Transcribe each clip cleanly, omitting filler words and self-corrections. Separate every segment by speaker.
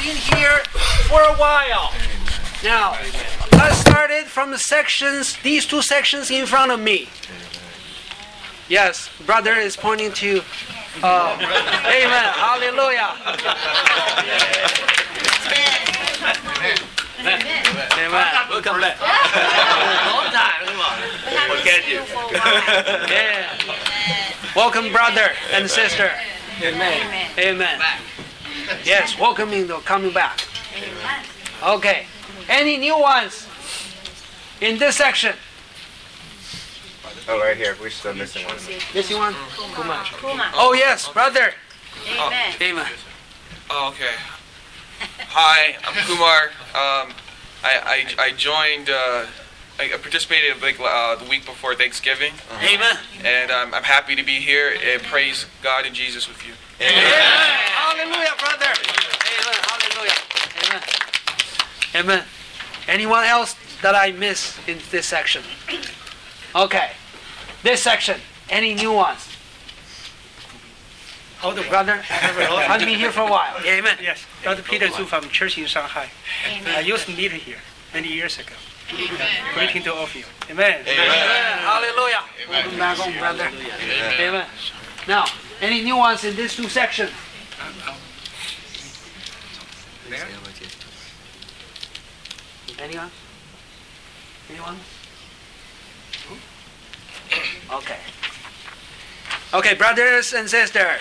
Speaker 1: been here for a while. Now, let's start it from the sections, these two sections in front of me. Yes, brother is pointing to, amen, hallelujah. Amen.
Speaker 2: Welcome back. Long time, come on. Forget you.
Speaker 1: Yeah. Welcome, brother and sister.
Speaker 3: Amen.
Speaker 1: Amen. Yes, welcoming the coming back. Okay. Any new ones in this section?
Speaker 4: Oh, right here. We're still missing one.
Speaker 1: Missing one?
Speaker 3: Kuma.
Speaker 1: Oh, yes, brother.
Speaker 3: Amen.
Speaker 1: Amen.
Speaker 5: Oh, okay. Hi, I'm Kumar. I joined. I participated like the week before Thanksgiving,
Speaker 1: Amen.
Speaker 5: and I'm happy to be here and praise God and Jesus with you.
Speaker 1: Amen. Hallelujah, brother. Amen. Hallelujah. Amen. Amen. Anyone else that I miss in this section? Okay. This section. Any new ones?
Speaker 6: Older
Speaker 1: Brother? I've been here for a while. Amen.
Speaker 6: Yes, Dr. Peter Zhu from church in Shanghai. I used to meet here many years ago. Greeting to all of you. Amen.
Speaker 1: Amen. Hallelujah. Welcome back home, brother. Amen. Now, any new ones in these two sections? Anyone? Anyone? Okay. Okay, brothers and sisters.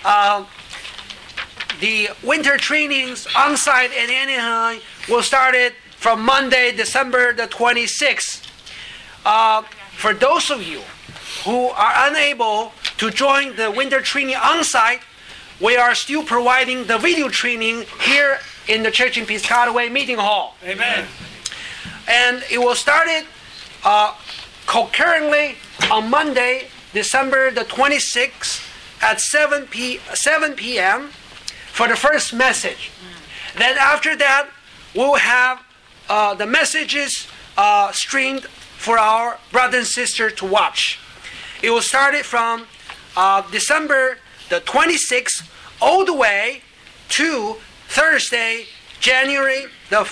Speaker 1: The winter trainings on-site in Anaheim will start it from Monday, December the 26th. For those of you who are unable to join the winter training on-site, we are still providing the video training here in the Church in Piscataway Meeting Hall.
Speaker 6: Amen.
Speaker 1: And it will start it concurrently on Monday, December the 26th at 7 p.m. for the first message. Then after that, we'll have the messages streamed for our brothers and sisters to watch. It will start it from December the 26th all the way to Thursday, January the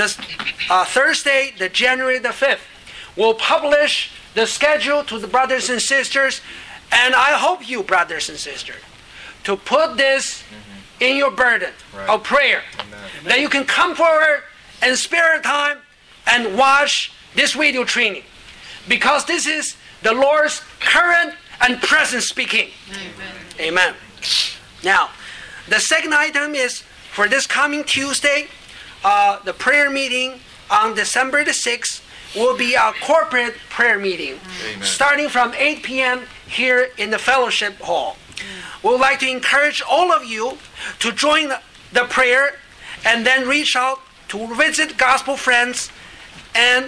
Speaker 1: January the 5th. We'll publish the schedule to the brothers and sisters, and I hope you, brothers and sisters, to put this in your burden of prayer.
Speaker 4: Amen.
Speaker 1: That you can come forward and spare time and watch this video training, because this is the Lord's current and present speaking. Amen. Now, the second item is for this coming Tuesday, the prayer meeting on December the 6th will be our corporate prayer meeting, starting from 8 p.m. here in the fellowship hall. We would like to encourage all of you to join the prayer and then reach out to visit gospel friends and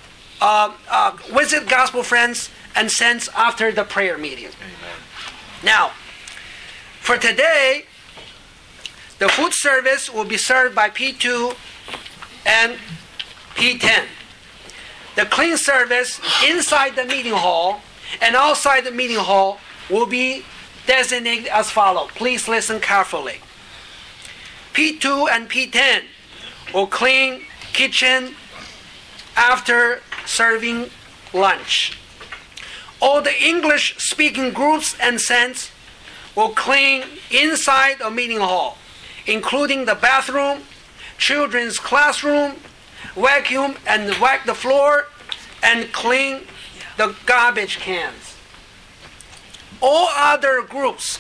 Speaker 1: saints after the prayer meeting.
Speaker 4: Amen.
Speaker 1: Now, for today, the food service will be served by P2 and P10. The clean service inside the meeting hall and outside the meeting hall will be designated as follows. Please listen carefully. P2 and P10 will clean kitchen after serving lunch. All the English-speaking groups and saints will clean inside the meeting hall, including the bathroom, children's classroom, vacuum and wipe the floor, and clean the garbage cans. All other groups,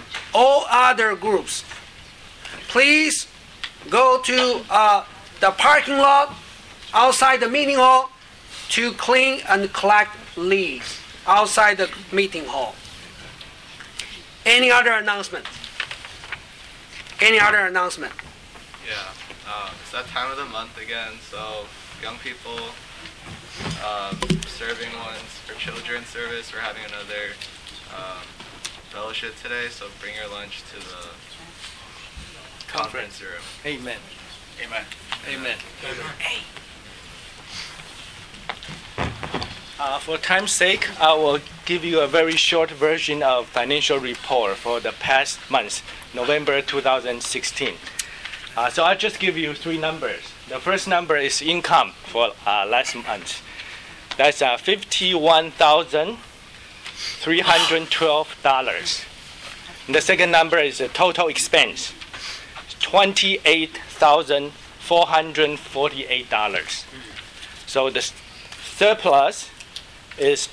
Speaker 1: please go to the parking lot outside the meeting hall to clean and collect leaves outside the meeting hall. Any other announcement? Any other announcement?
Speaker 7: Yeah, it's that time of the month again, so young people, serving ones for children's service. We're having another fellowship today, so bring your lunch to the conference room.
Speaker 6: Amen.
Speaker 5: Amen.
Speaker 6: Amen. For time's sake, I will give you a very short version of financial report for the past month, November 2016.
Speaker 4: So I'll just give you 3 numbers. The first number is income for last month. That's $51,312. The second number is the total expense, $28,448. So the surplus is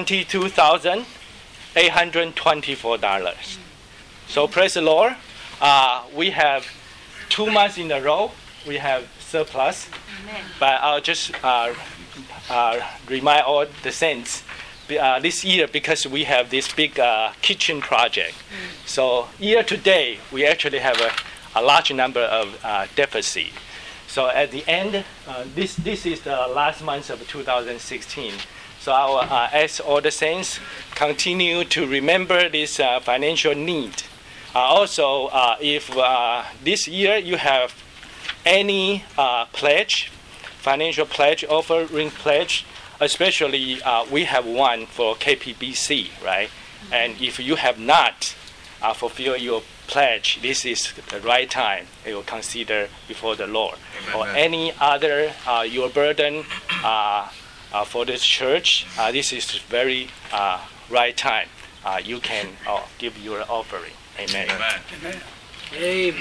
Speaker 4: $22,824. So praise the Lord. We have 2 months in a row we have surplus.
Speaker 3: Amen.
Speaker 4: But I'll just remind all the saints this year, because we have this big kitchen project. So year to date, we actually have a large number of deficit. So at the end, this is the last month of 2016. So I will ask all the saints continue to remember this financial need. Also, if this year you have any pledge, financial pledge, offering pledge, especially we have one for KPBC, right? And if you have not fulfilled your pledge, this is the right time you will consider before the Lord. Amen. Or any other your burden for this church, this is very right time. You can give your offering. Amen.
Speaker 5: Amen.
Speaker 1: Amen.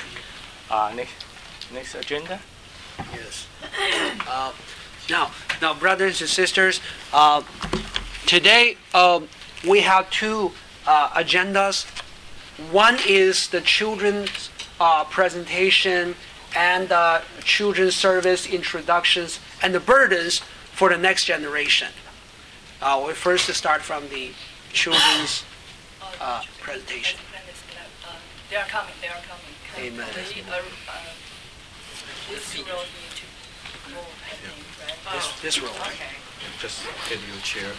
Speaker 4: Next agenda.
Speaker 1: Yes. Now, brothers and sisters, today we have 2 agendas. One is the children's presentation and children's service introductions and the burdens for the next generation. We first start from the children's presentation.
Speaker 8: They are coming.
Speaker 1: Amen.
Speaker 8: This road need to move, I think, right?
Speaker 1: This row.
Speaker 8: Okay.
Speaker 5: Just get you a chair.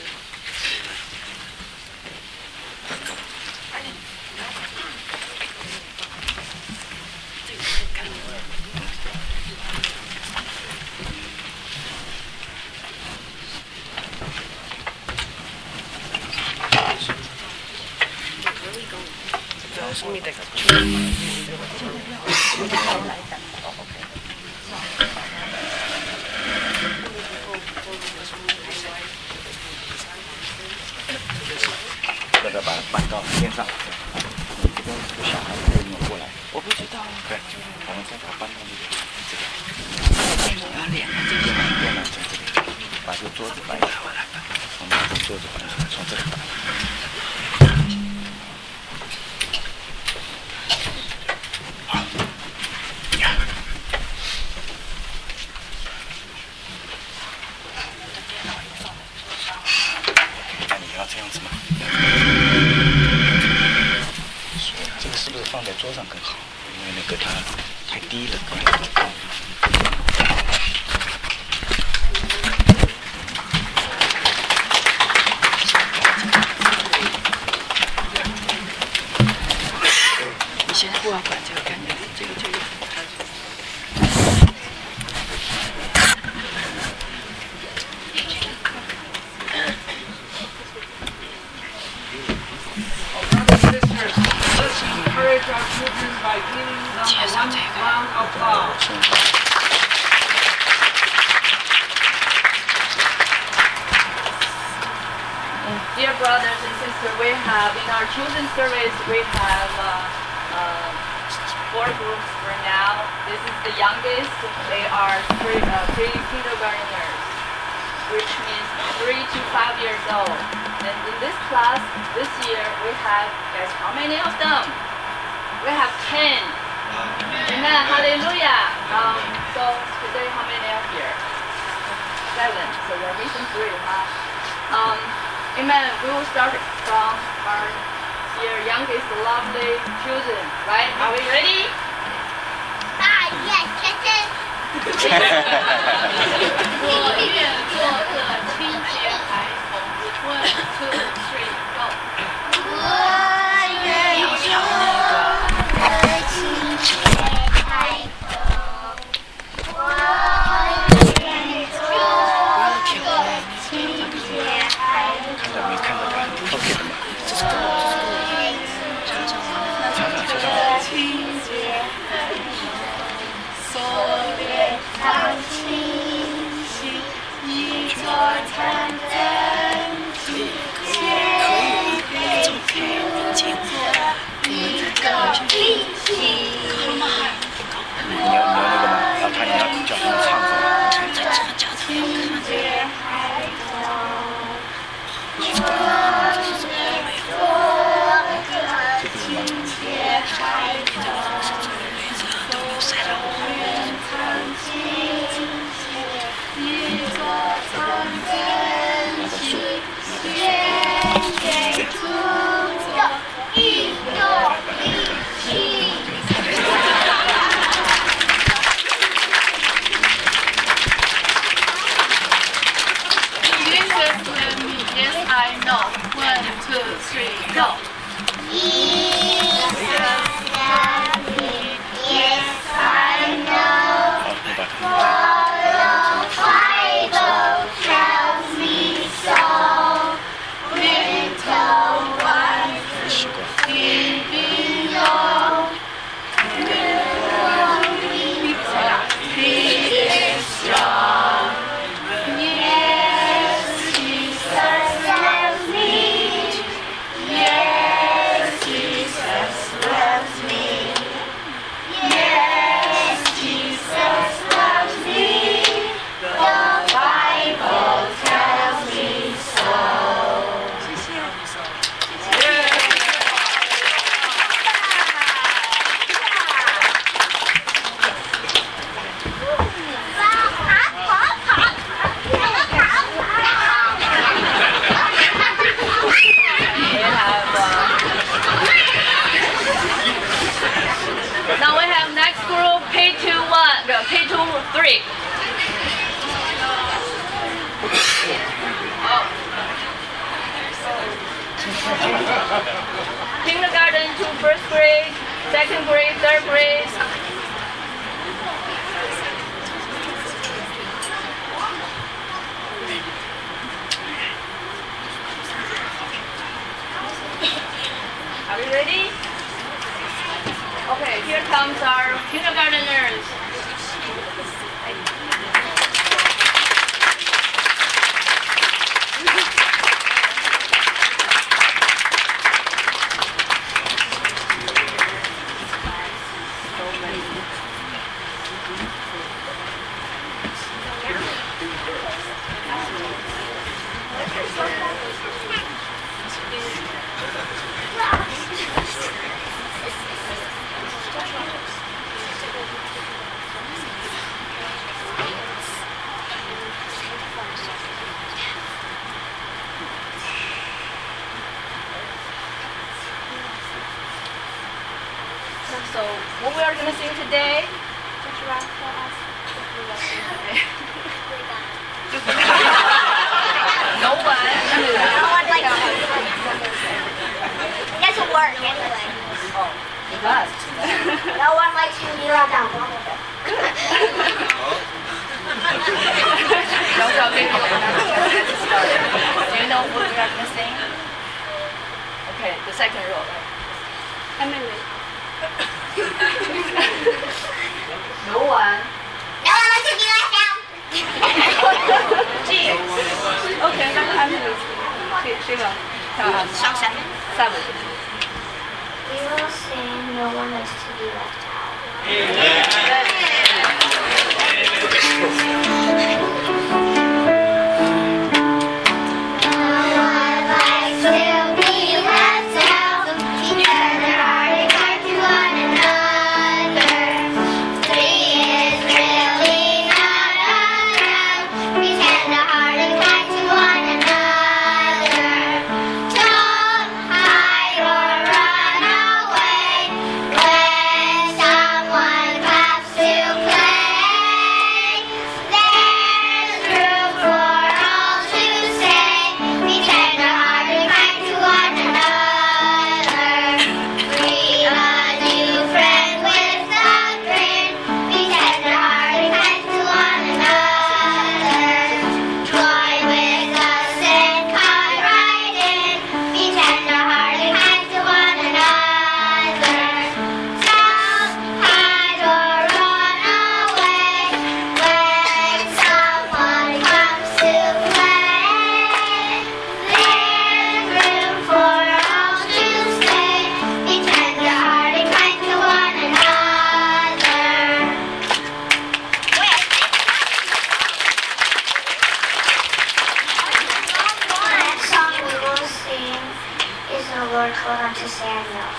Speaker 8: Dear brothers and sisters, we have in our children's service we have 4 groups for now. This is the youngest. They are pre-kindergartners, which means 3 to 5 years old. And in this class this year we have, guys, how many of them? We have 10. Amen. Hallelujah. So today how many are here? 7. So we're missing 3, huh? Amen. We will start from our dear youngest lovely children, right? Are we ready?
Speaker 3: Yes, yes.
Speaker 8: 我愿做个清洁孩童。1, 2, 3, go.
Speaker 3: 我愿做个清洁孩童。我愿做个清洁孩童。我愿做个清洁孩童。
Speaker 8: 3. Kindergarten to first grade, second grade, third grade. Are you ready? Okay, here comes our kindergarteners. So what we are going to sing today? No one.
Speaker 3: No one likes to. It doesn't work anyway.
Speaker 8: Oh, it does.
Speaker 3: No one likes to be left out.
Speaker 8: No talking. Do you know what we are going to sing? Okay, the second row.
Speaker 3: Emily.
Speaker 8: No one.
Speaker 3: No one likes to be left out.
Speaker 8: G. Okay, Emily. She will.
Speaker 3: Song 7.
Speaker 8: 7.
Speaker 3: We will sing No One Likes to Be Left Out. Lord, hold on to Samuel.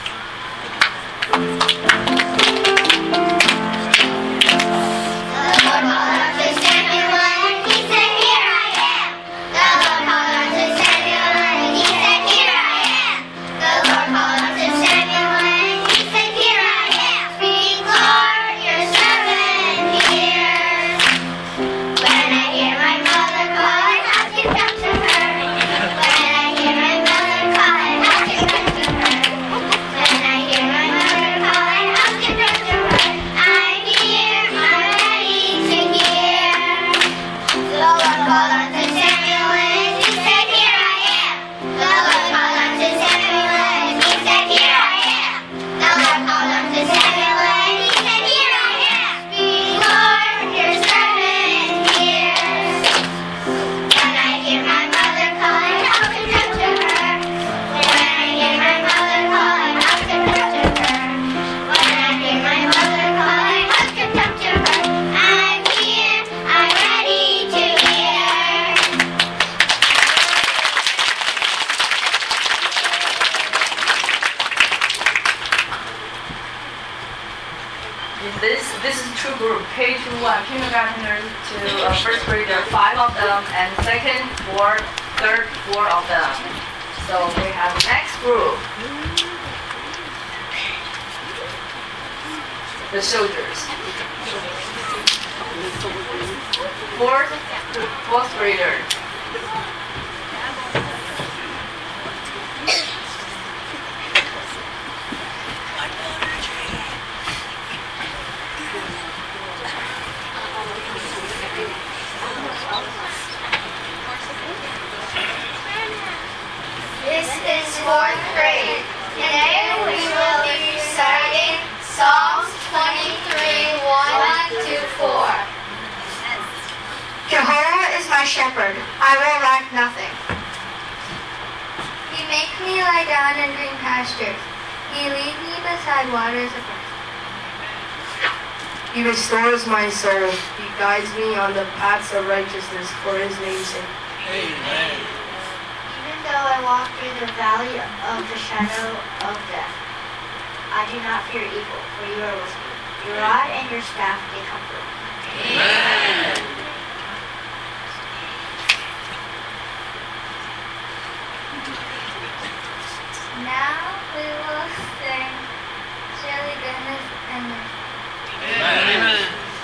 Speaker 8: This is two group, K-1, kindergartner to first grader, 5 of them, and second, third, 4 of them. So we have next group. the soldiers. Fourth grader.
Speaker 3: This is fourth grade. Today we will be reciting Psalms 23, 1-4. Jehovah is my shepherd. I will lack nothing. He makes me lie down in green pastures. He leads me beside waters of life.
Speaker 9: He restores my soul. He guides me on the paths of righteousness for his name's sake.
Speaker 3: Even though I walk through the valley of the shadow of death, I do not fear evil, for you are with me. Your rod and your staff, they comfort me.
Speaker 2: Amen.
Speaker 3: Now we will sing Surely Goodness and Mercy.
Speaker 2: Amen.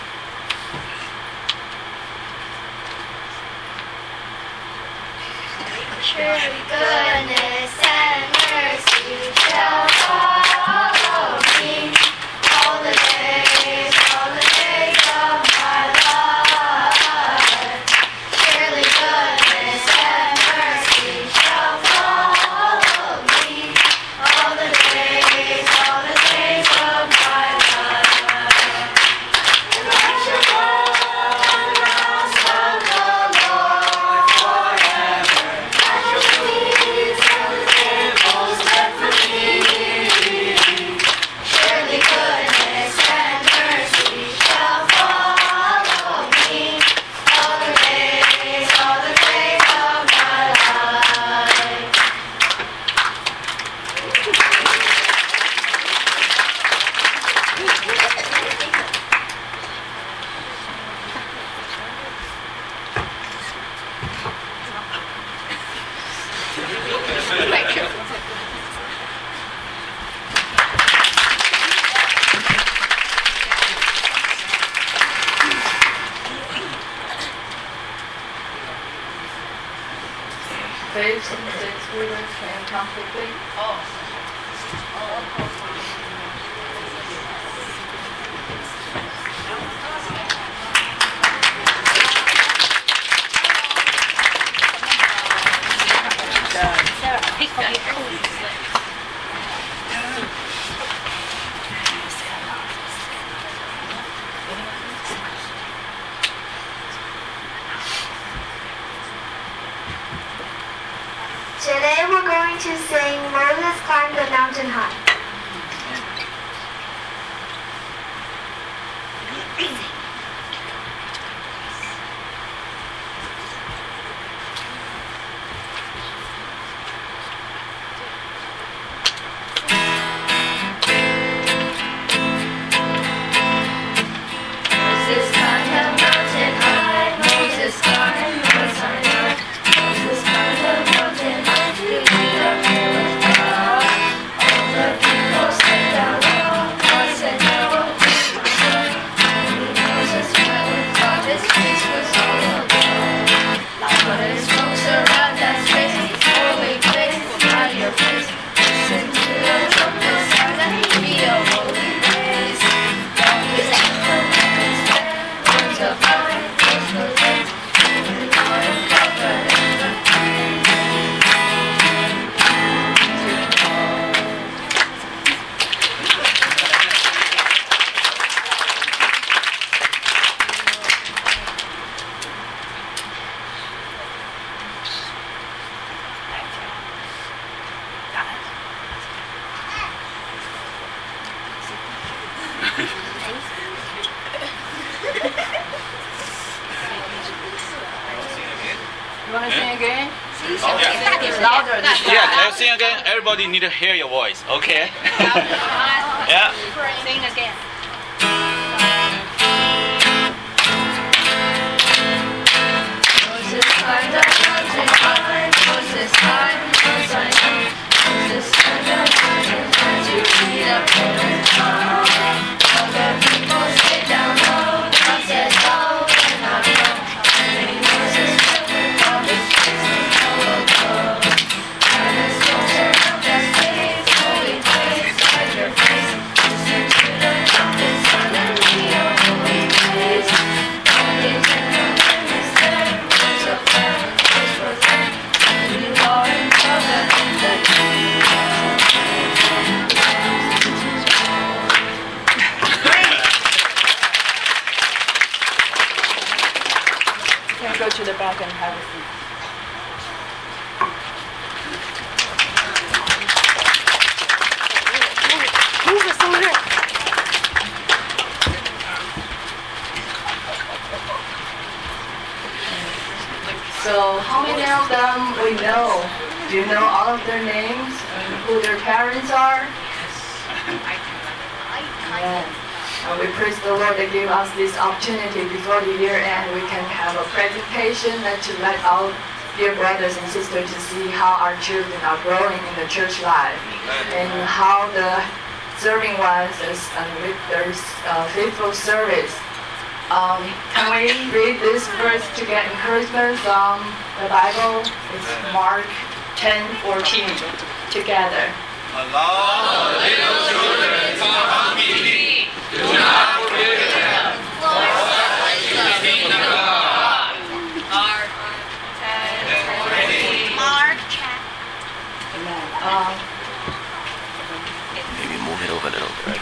Speaker 3: Surely goodness and mercy shall follow me all the days of my life. Surely goodness and mercy shall follow me all the days of my life. And I shall dwell in the house of the Lord forever. I shall feast on the tables set for me. Surely goodness and mercy shall follow me all the days of my life.
Speaker 8: Fifth and sixth graders can come quickly.
Speaker 3: Today we're going to sing Moses Climbed the Mountain High. Moses climbed the mountain high. Moses climbed the mountain high. Moses climbed the mountain high to see the hill of God. All the people said down low. God said no, this was good. Only Moses went with God. His face was all aglow. Like what is smoke surround that space. Holy place, not your face. Listen to the trumpet sound and be a holy place. Long is the commandments there. Words of mine, words of faith. The God of confidence.
Speaker 8: You want to sing again?
Speaker 7: Yeah.
Speaker 8: Louder this time.
Speaker 7: Yeah, let's sing again. Everybody need to hear your voice, okay? Yeah.
Speaker 8: Sing again.
Speaker 3: Moses climbed the mountain high. Moses climbed the mountain high. Moses climbed the mountain high to see the hill of God. All the
Speaker 8: go to the back and have a seat. Move it over there. So how many of them we know? Do you know all of their names and who their parents are? Yes. And we praise the Lord that gave us this opportunity before the year end. We can have a presentation that to let our dear brothers and sisters to see how our children are growing in the church life and how the serving ones is with their faithful service. Can we read this verse to get encouragement from the Bible? It's Mark 10:14 together.
Speaker 5: Allow the little children to come to me. Do not forbid them. For such is the kingdom of God.
Speaker 8: Mark 10:14.
Speaker 3: Mark
Speaker 8: Amen.
Speaker 2: Maybe move it over a little bit.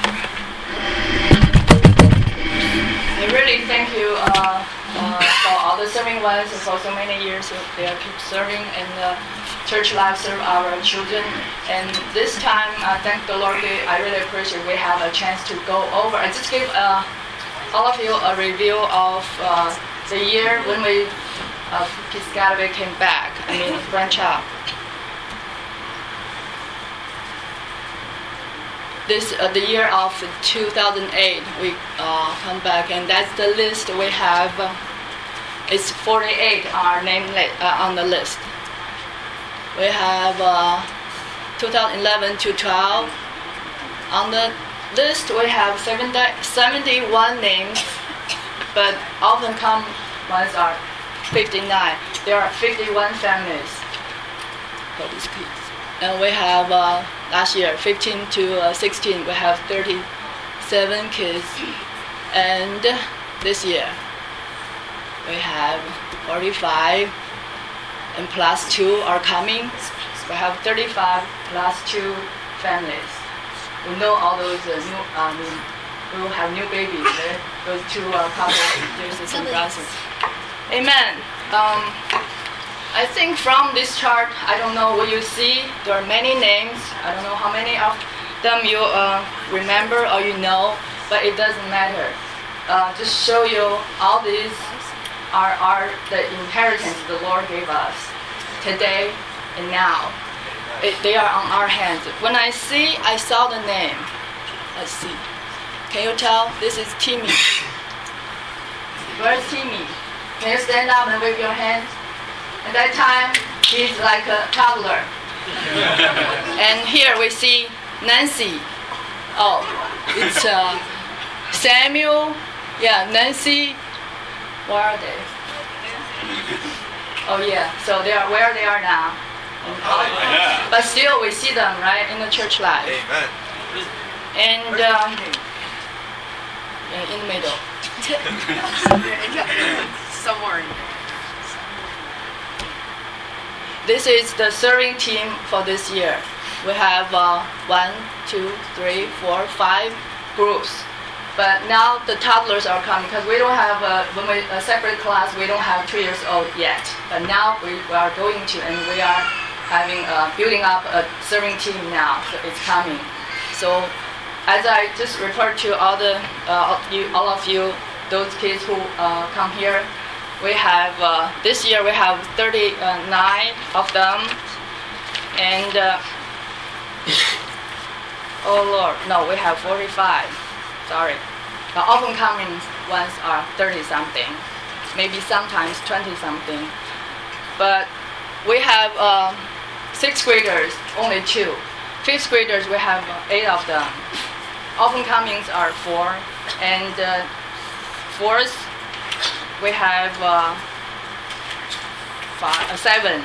Speaker 8: I really thank you for all the serving ones and for so many years they are keep serving in the church life, serve our children. And this time, thank the Lord, I really appreciate we have a chance to go over. I just give all of you a review of the year when we Piscataway came back. Branch out. This the year of 2008 we come back, and that's the list we have. It's 48 our name on the list. We have 2011 to 12 on the list. We have 71 names, but often come ones are 59. There are 51 families for these kids. And we have last year, 15 to 16, we have 37 kids. And this year, we have 45, and plus 2 are coming. We have 35 plus 2 families. We know all those we will have new babies, right? Those 2 couples, sisters and brothers. Amen. I think from this chart, I don't know what you see. There are many names. I don't know how many of them you remember or you know, but it doesn't matter. Just show you all these are the inheritance the Lord gave us today and now. They are on our hands. When I saw the name. Let's see. Can you tell? This is Timmy. Where's Timmy? Can you stand up and wave your hands? At that time, he's like a toddler. And here we see Nancy. Oh, it's Samuel. Yeah, Nancy. Where are they? Oh yeah, so they are where they are now. But still, we see them right in the church life.
Speaker 5: Amen.
Speaker 8: And in the middle.
Speaker 3: Somewhere in there.
Speaker 8: This is the serving team for this year. We have 1, 2, 3, 4, 5 groups. But now the toddlers are coming because we don't have a separate class. We don't have 2 years old yet. But now we are going to, and we are having building up a serving team now. So it's coming. So as I just referred to all of you, those kids who come here. We have, this year we have 39 of them, and, oh Lord, no, we have 45, sorry. The often coming ones are 30-something, maybe sometimes 20-something. But we have 6th graders, only 2. 5th graders, we have 8 of them. Often comings are 4, and 4th, we have 7.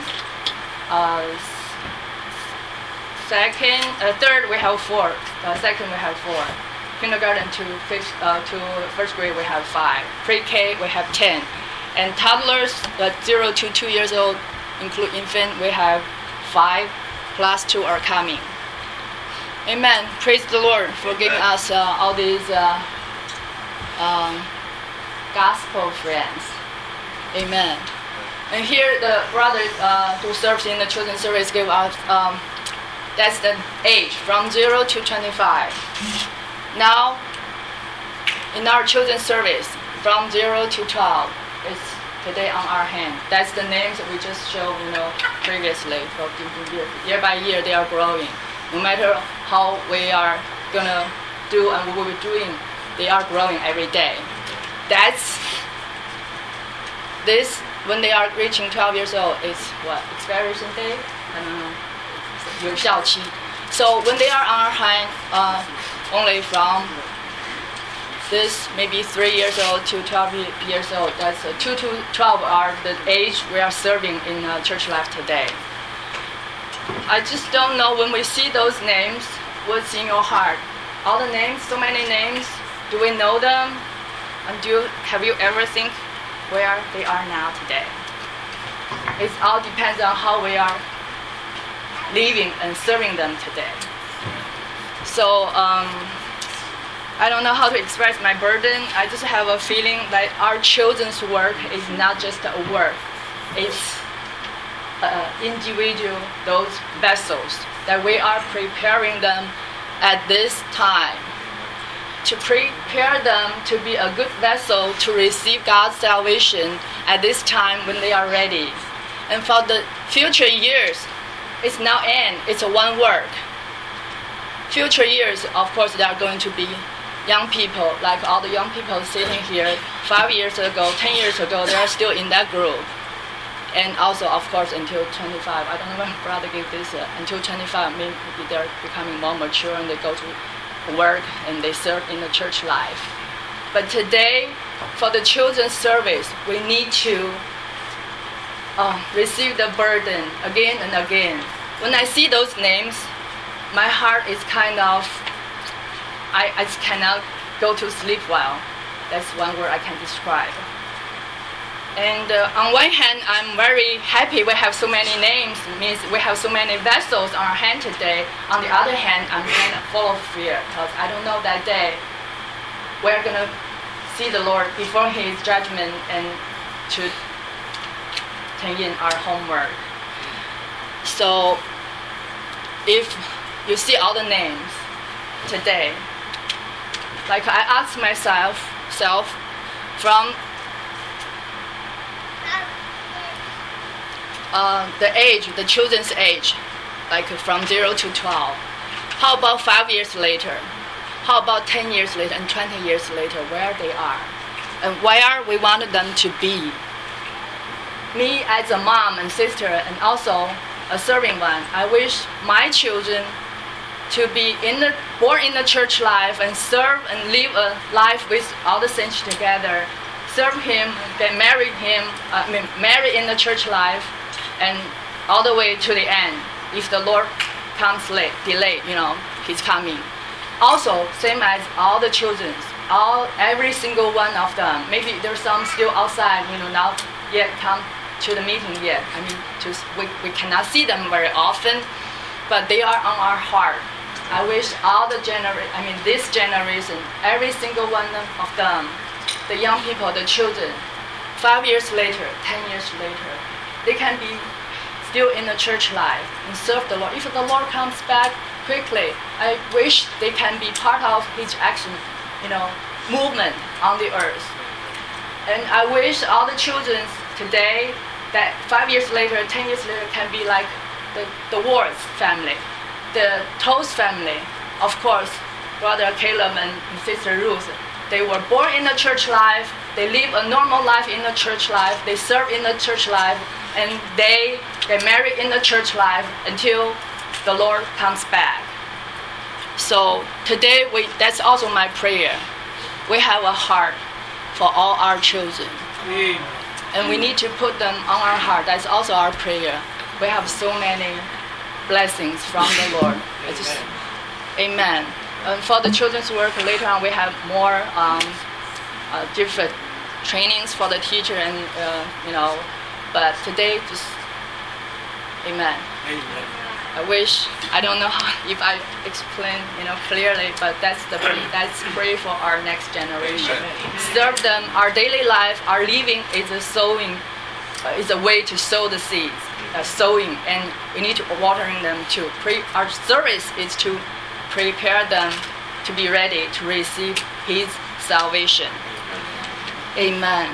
Speaker 8: Third we have 4. Second we have 4. Kindergarten to 1st grade we have 5. Pre-K we have 10. And toddlers 0 to 2 years old, include infant, we have 5. Plus 2 are coming. Amen. Praise the Lord for giving us all these gospel friends. Amen. And here the brothers who serves in the children's service give out, that's the age from 0 to 25. Now, in our children's service, from 0 to 12, it's today on our hand. That's the names that we just showed, previously. For year by year, they are growing. No matter how we are gonna do and what we're doing, they are growing every day. That's this. When they are reaching 12 years old, it's what? Expiration day? I don't know. 有效期. So when they are on our hand, only from this maybe 3 years old to 12 years old, that's 2 to 12 are the age we are serving in church life today. I just don't know when we see those names, what's in your heart? All the names, so many names, do we know them? And have you ever think where they are now today? It all depends on how we are living and serving them today. So I don't know how to express my burden. I just have a feeling that our children's work is not just a work. It's individual, those vessels that we are preparing them at this time, to prepare them to be a good vessel to receive God's salvation at this time when they are ready. And for the future years, it's not end, it's a one work. Future years, of course, there are going to be young people, like all the young people sitting here 5 years ago, 10 years ago, they are still in that group. And also, of course, until 25. I don't know when brother gave this, until 25, maybe they're becoming more mature and they go to work and they serve in the church life. But today, for the children's service, we need to receive the burden again and again. When I see those names, my heart is kind of, I just cannot go to sleep well. That's one word I can describe. And on one hand, I'm very happy we have so many names. It means we have so many vessels on our hand today. On the other hand, I'm kind of full of fear because I don't know that day we're going to see the Lord before His judgment and to turn in our homework. So if you see all the names today, like I asked myself from the age, the children's age, like from 0 to 12. How about 5 years later? How about 10 years later and 20 years later, where they are? And where we wanted them to be? Me as a mom and sister and also a serving one, I wish my children to be born in the church life and serve and live a life with all the saints together. Serve Him, get married marry in the church life, and all the way to the end. If the Lord comes delayed, He's coming. Also, same as all the children, every single one of them. Maybe there's some still outside, not yet come to the meeting yet. We cannot see them very often, but they are on our heart. I wish all the this generation, every single one of them, the young people, the children, 5 years later, 10 years later, they can be still in the church life and serve the Lord. If the Lord comes back quickly, I wish they can be part of His action, movement on the earth. And I wish all the children today that 5 years later, 10 years later can be like the Wards family, the Toast family. Of course, Brother Caleb and Sister Ruth, they were born in the church life, they live a normal life in the church life, they serve in the church life, and they get married in the church life until the Lord comes back. So today, that's also my prayer. We have a heart for all our children. And we need to put them on our heart. That's also our prayer. We have so many blessings from the Lord. Amen. And for the children's work, later on we have more different trainings for the teacher and, but today just, amen. I don't know if I explain, clearly, but that's pray for our next generation. Serve them. Our daily life, our living is a sowing is a way to sow the seeds, sowing, and we need to watering them to our service is to prepare them to be ready to receive His salvation. Amen.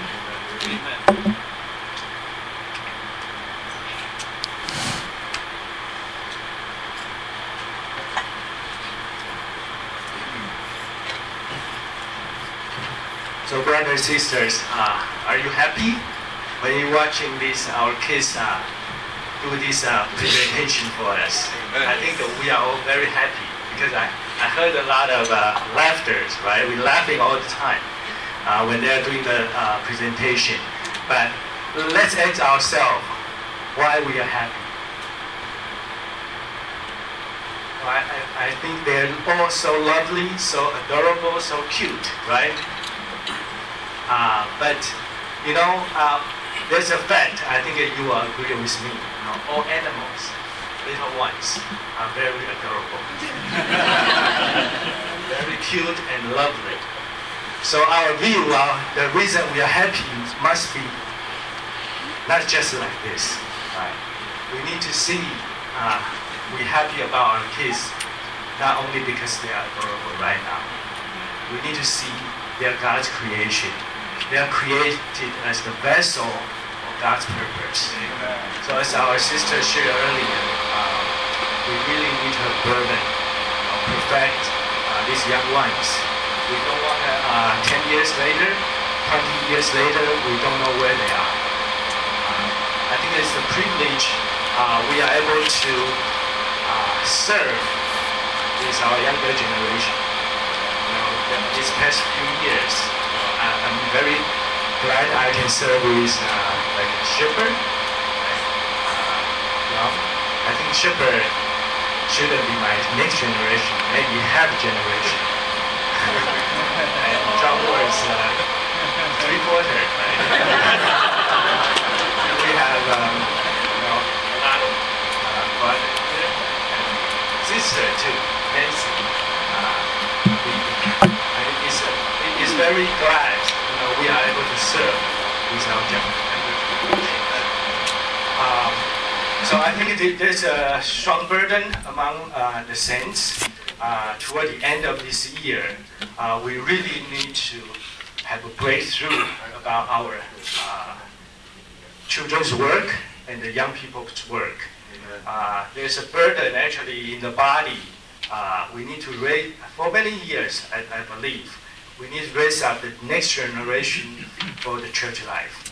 Speaker 10: So, brothers and sisters, are you happy when you're watching this? Our kids do this presentation for us. I think we are all very happy because I heard a lot of laughters, right? We're laughing all the time when they're doing the presentation. But let's ask ourselves why we are happy. I think they're all so lovely, so adorable, so cute, right? But you know, there's a fact. I think you will agree with me. You know, all animals, little ones, are very adorable, very cute and lovely. So our view, the reason we are happy must be not just like this. Right? We need to see we're happy about our kids not only because they are adorable right now. We need to see they're God's creation. They are created as the vessel of God's purpose. Amen. So as our sister shared earlier, we really need to burden, perfect these young ones. We don't want to, 10 years later, 20 years later, we don't know where they are. I think it's the privilege we are able to serve with our younger generation. You know, these past few years, I'm very glad I can serve with like Shepherd. I think Shepherd shouldn't be my next generation, maybe half generation. And John was 3/4. Right? And we have a lot of brother and sister too, Nancy. Is very glad we are able to serve with our younger. So I think there's a strong burden among the saints. Toward the end of this year, we really need to have a breakthrough about our children's work and the young people's work. There's a burden actually in the body. We need to raise, for many years, I believe, we need to raise up the next generation for the church life.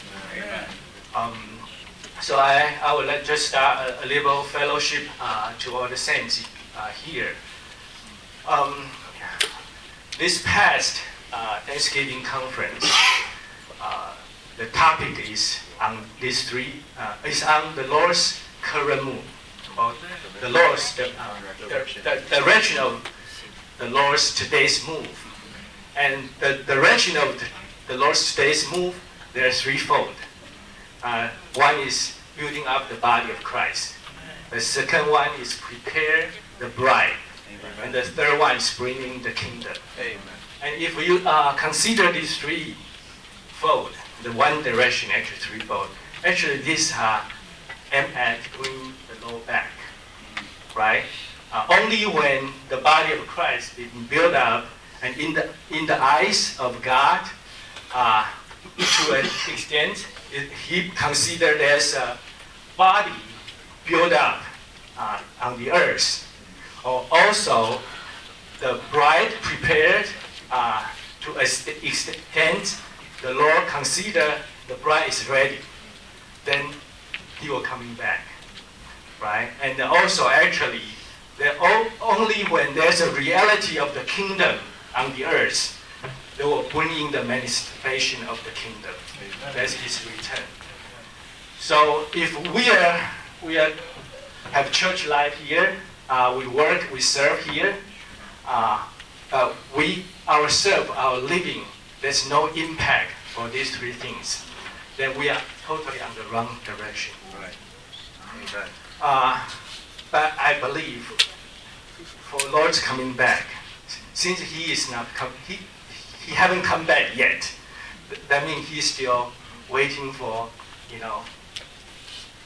Speaker 10: So I would like just start a little fellowship to all the saints here. This past Thanksgiving conference, the topic is on these three, is on the Lord's current move, or the Lord's the direction of the Lord's today's move. And the direction of the Lord's today's move, there are threefold. One is building up the body of Christ. The second one is prepare the bride. And the third one is bringing the kingdom. And if you consider these threefold, the one direction, actually threefold, actually these aim at bringing the Lord back. Right? Only when the body of Christ is built up and in the eyes of God, to an extent, He considered as a body built up on the earth. Or also, the bride prepared to an extent the Lord consider the bride is ready. Then He will coming back, right? And also, actually, only when there's a reality of the kingdom on the earth, they will bring in the manifestation of the kingdom. That's His return. So if we have church life here, we work, we serve here, we ourselves, our living, there's no impact for these three things, then we are totally on the wrong direction. But I believe for Lord's coming back, since He is not he haven't come back yet, that means He's still waiting for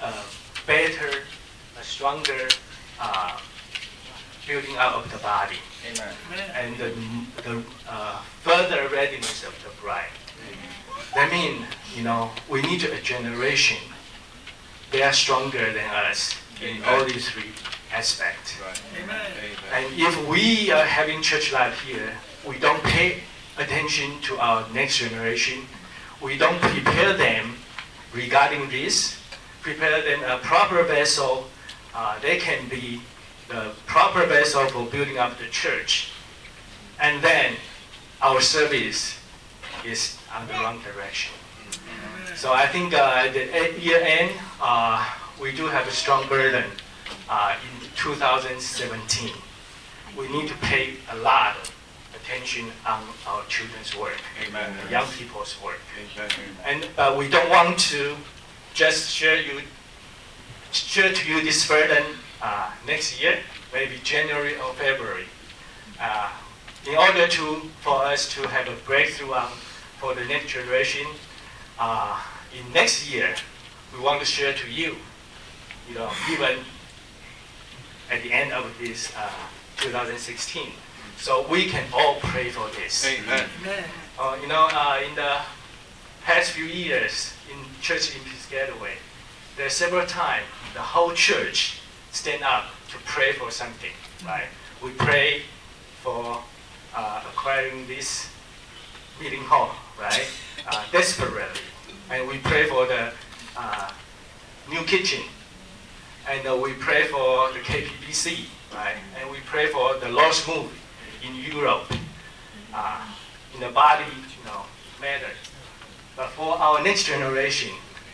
Speaker 10: better, a stronger building up of the body.
Speaker 7: Amen.
Speaker 10: And the further readiness of the bride. That means, we need a generation. They are stronger than us in all these three aspects.
Speaker 7: Right.
Speaker 6: Amen.
Speaker 10: And if we are having church life here, we don't pay attention to our next generation. We don't prepare them regarding this. Prepare them a proper vessel. They can be the proper vessel for building up the church. And then our service is on the wrong direction. So I think at the year end, we do have a strong burden in 2017. We need to pay a lot of attention on our children's work,
Speaker 7: Amen.
Speaker 10: young people's work.
Speaker 7: Amen.
Speaker 10: And we don't want to just share to you this burden next year, maybe January or February, in order for us to have a breakthrough for the next generation. In next year, we want to share to you, even at the end of this 2016, so we can all pray for this.
Speaker 7: Amen.
Speaker 10: In the past few years in Church in Piscataway, there are several times the whole church stand up to pray for something, right? We pray for acquiring this meeting hall, right? Desperately. And we pray for the new kitchen. And we pray for the KPBC, right? And we pray for the Lord's move in Europe, in the body, matter. But for our next generation,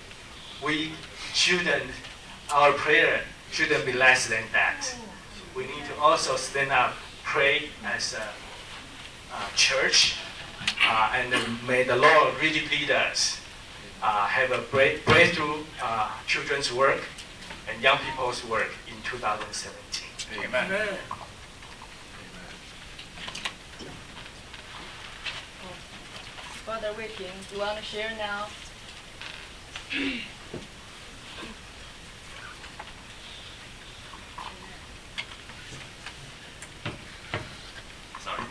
Speaker 10: our prayer shouldn't be less than that. We need to also stand up, pray as a church, and may the Lord really lead us, have a breakthrough children's work and young people's work in 2017.
Speaker 7: Amen.
Speaker 6: Amen.
Speaker 8: Father Wicking, do you want to share now?
Speaker 2: Sorry.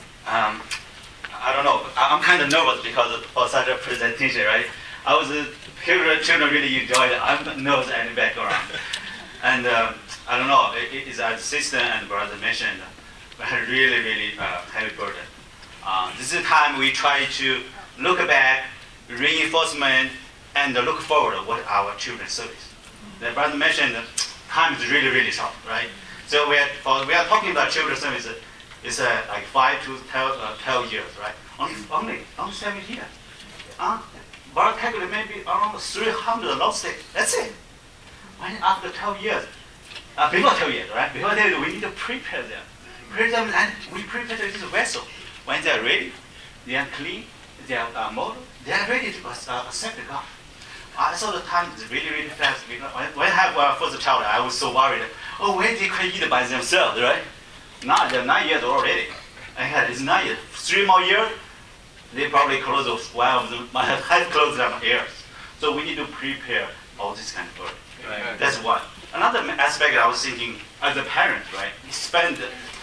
Speaker 2: I don't know. I'm kind of nervous because for such a presentation, right? Children really enjoy it. I'm nervous and background. And I don't know. It's as sister and brother mentioned, really, really heavy burden. This is the time we try to look back, reinforcement, and look forward at what our children service. The brother mentioned time is really, really short, right? So we are talking about children service. It's like 5 to 12 years, right? Only 7 years. But calculate maybe around 300 lost days. That's it. When after 12 years, before 12 years, right? Before that, we need to prepare them. And we prepare this vessel. When they are ready, they are clean, they are model, they are ready to accept God. So the time is really, really fast. Because when I have our first child, I was so worried. Oh, when they can eat by themselves, right? Now they're 9 years already. And it's 9 years. 3 more years, they probably close one of them, have closed their ears. So we need to prepare all this kind of work.
Speaker 7: Right.
Speaker 2: That's one. Another aspect I was thinking, as a parent, right? We spend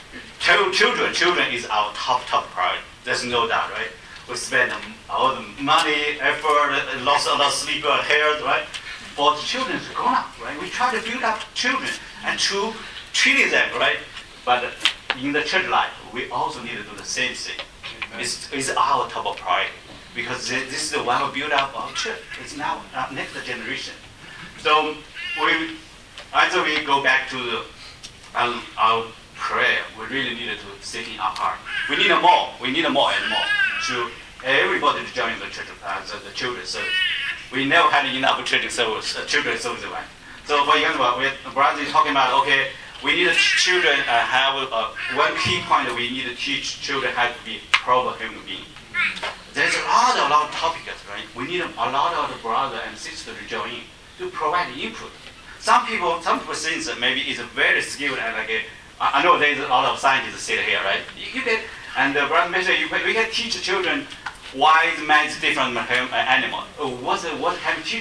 Speaker 2: children is our top priority. There's no doubt, right? We spend all the money, effort, lost a lot of sleep, hair, right? For the children to grow up, right? We try to build up children and to treat them, right? But in the church life, we also need to do the same thing. It's our top priority because this is the one who build up our church. It's now our next generation. So after we go back to our prayer, we really needed to sit in our heart. We need more and more to everybody to join the church, the children's service. We never had enough children's service, right? So for example, brother is talking about, okay, we need children have one key point. We need to teach children how to be proper human beings. There's a lot of topics, right? We need a lot of the brother and sister to join in to provide input. Some people think that maybe it's very skilled and I know there's a lot of scientists sit here, right? You can, and the brother mentioned we can teach children why man is different from animal. What kind of teacher?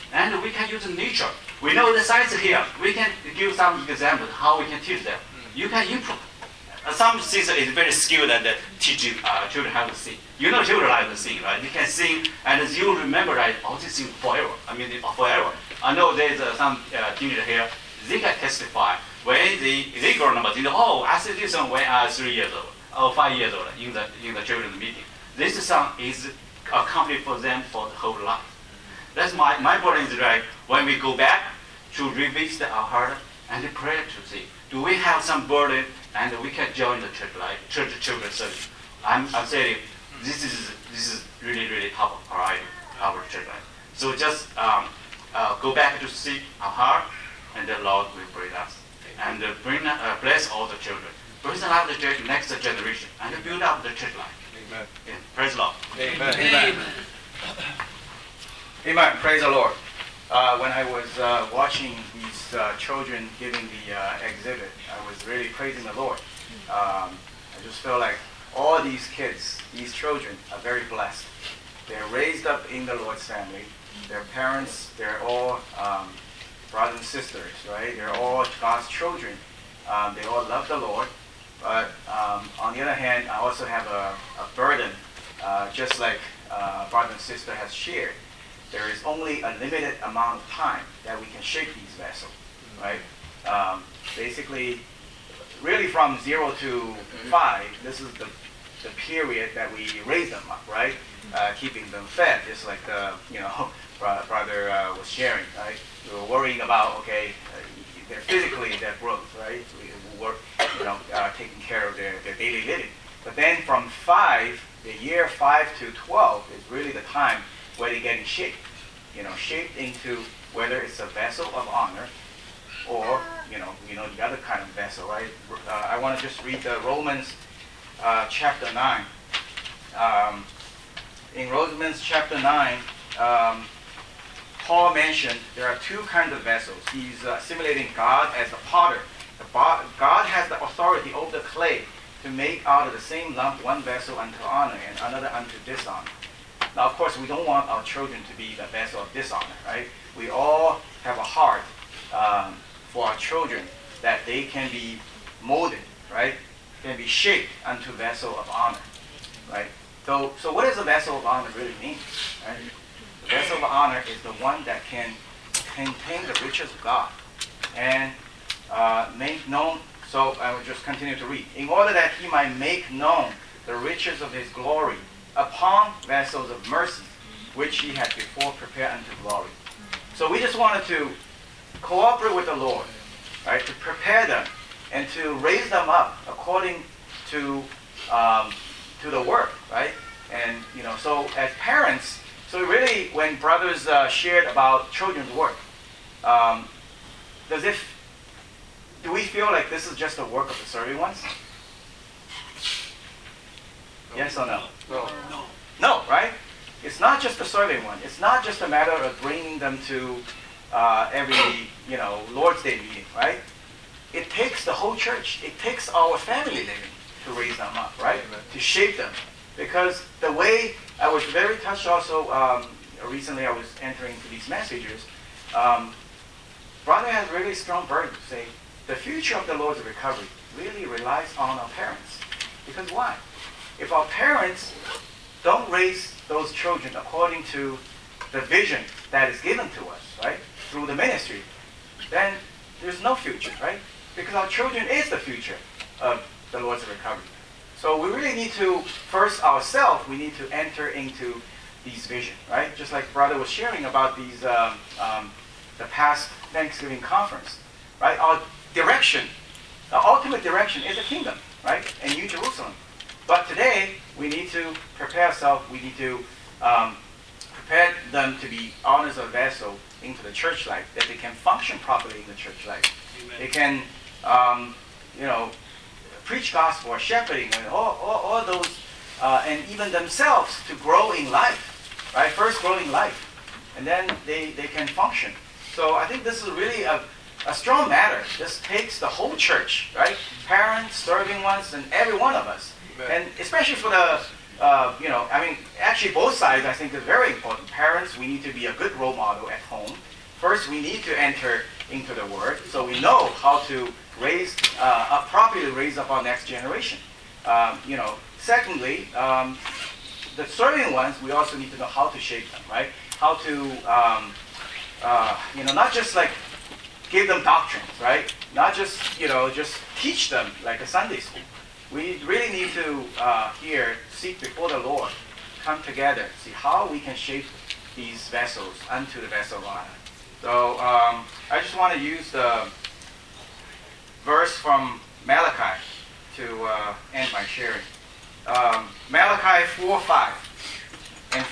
Speaker 2: And we can use nature. We know the science here. We can give some examples how we can teach them. You can improve. Some sister is very skilled at teaching children how to sing. You know children like to sing, right? You can sing and you remember that all this thing forever. I mean, forever. I know there's some teenager here. They can testify when they grow up. They know, oh, I see this song when I was 3 years old or 5 years old in the children's meeting. This song is a comfort for them for the whole life. That's my point is right. When we go back to revisit our heart and pray to see, do we have some burden and we can join the church life, church children service? I'm saying this is really top priority our church life. So just go back to seek our heart, and the Lord will bring us and bless all the children, bless up the church, next generation, and build up the church life.
Speaker 7: Amen.
Speaker 2: Yeah. Praise the Lord.
Speaker 7: Amen.
Speaker 1: Amen.
Speaker 11: Amen. Praise the Lord. When I was watching these children giving the exhibit, I was really praising the Lord. I just felt like all these kids, these children, are very blessed. They're raised up in the Lord's family. Their parents, they're all brothers and sisters, right? They're all God's children. They all love the Lord. But on the other hand, I also have a burden, just like brother and sister has shared. There is only a limited amount of time that we can shape these vessels, right? Basically, really from 0 to 5, this is the period that we raise them up, right? Keeping them fed, just like the brother was sharing, right? We were worrying about, okay, they're physically their growth, right? We work, taking care of their daily living. But then from 5, the year 5 to 12 is really the time where they're getting shaped, shaped into whether it's a vessel of honor or, the other kind of vessel, right? I want to just read Romans chapter 9. In Romans chapter 9, Paul mentioned there are two kinds of vessels. He's simulating God as the potter. God has the authority over the clay to make out of the same lump one vessel unto honor and another unto dishonor. Now, of course, we don't want our children to be the vessel of dishonor, right? We all have a heart for our children that they can be molded, right? Can be shaped unto vessel of honor, right? So what does a vessel of honor really mean? Right? The vessel of honor is the one that can contain the riches of God and make known. So I will just continue to read. In order that he might make known the riches of his glory upon vessels of mercy, which he had before prepared unto glory. So we just wanted to cooperate with the Lord, right, to prepare them and to raise them up according to the work, right? And so as parents, so really when brothers shared about children's work, do we feel like this is just the work of the serving ones? Yes or no? No, right? It's not just the serving one. It's not just a matter of bringing them to every, Lord's Day meeting, right? It takes the whole church. It takes our family living to raise them up, right? Amen. To shape them. Because the way I was very touched also, recently I was entering into these messages, brother has really strong burden to say, the future of the Lord's recovery really relies on our parents. Because why? If our parents don't raise those children according to the vision that is given to us, right, through the ministry, then there's no future, right? Because our children is the future of the Lord's recovery. So we really need to, first ourselves, we need to enter into these vision, right? Just like brother was sharing about these, the past Thanksgiving conference, right? Our direction, the ultimate direction is the kingdom, right? And New Jerusalem. But today, we need to prepare ourselves, we need to prepare them to be honors of vessel into the church life, that they can function properly in the church life. Amen. They can, preach gospel or shepherding and all those, and even themselves to grow in life, right? First grow in life, and then they can function. So I think this is really a strong matter. This takes the whole church, right? Parents, serving ones, and every one of us. Amen. And especially for the actually both sides I think is very important. Parents, we need to be a good role model at home. First, we need to enter into the Word so we know how to properly raise up our next generation. Secondly, the serving ones, we also need to know how to shape them, right? How to, not just like give them doctrines, right? Not just, just teach them like a Sunday school. We really need to seek before the Lord, come together, see how we can shape these vessels unto the vessel of honor. So I just want to use the verse from Malachi to end my sharing. Malachi 4:5 and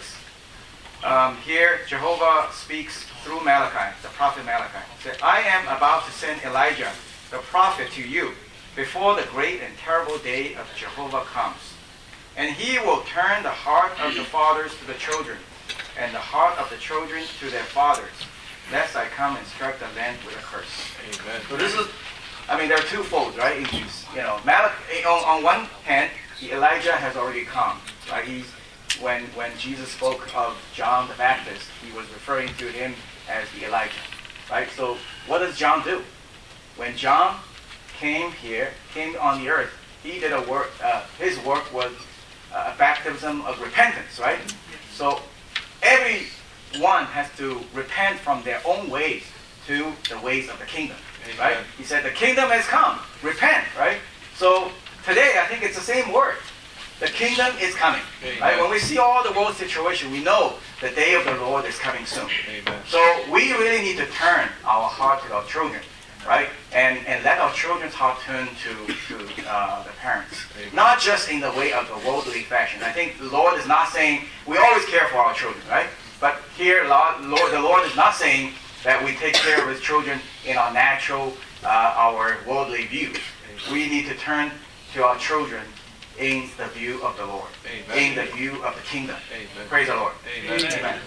Speaker 11: 4:6. Here, Jehovah speaks through Malachi, the prophet Malachi. He said, I am about to send Elijah, the prophet, to you before the great and terrible day of Jehovah comes. And he will turn the heart of the fathers to the children, and the heart of the children to their fathers, lest I come and strike the land with a curse.
Speaker 7: Amen.
Speaker 11: So this is, there are two folds, right? Malachi, on one hand, Elijah has already come, right? When Jesus spoke of John the Baptist, he was referring to him as the Elijah, right? So what does John do? When John came on the earth, he did a work. His work was a baptism of repentance, right? So everyone has to repent from their own ways to the ways of the kingdom, right? He said, the kingdom has come. Repent, right? So today, I think it's the same word. The kingdom is coming, right? When we see all the world situation, we know the day of the Lord is coming soon.
Speaker 7: Amen.
Speaker 11: So we really need to turn our heart to our children, right? And let our children's heart turn to the parents. Not just in the way of the worldly fashion. I think the Lord is not saying, we always care for our children, right? But here, the Lord is not saying that we take care of His children in our natural, our worldly views. We need to turn to our children in the view of the Lord, in the view of the kingdom.
Speaker 7: Amen.
Speaker 11: Praise the Lord.
Speaker 7: Amen.
Speaker 11: Amen.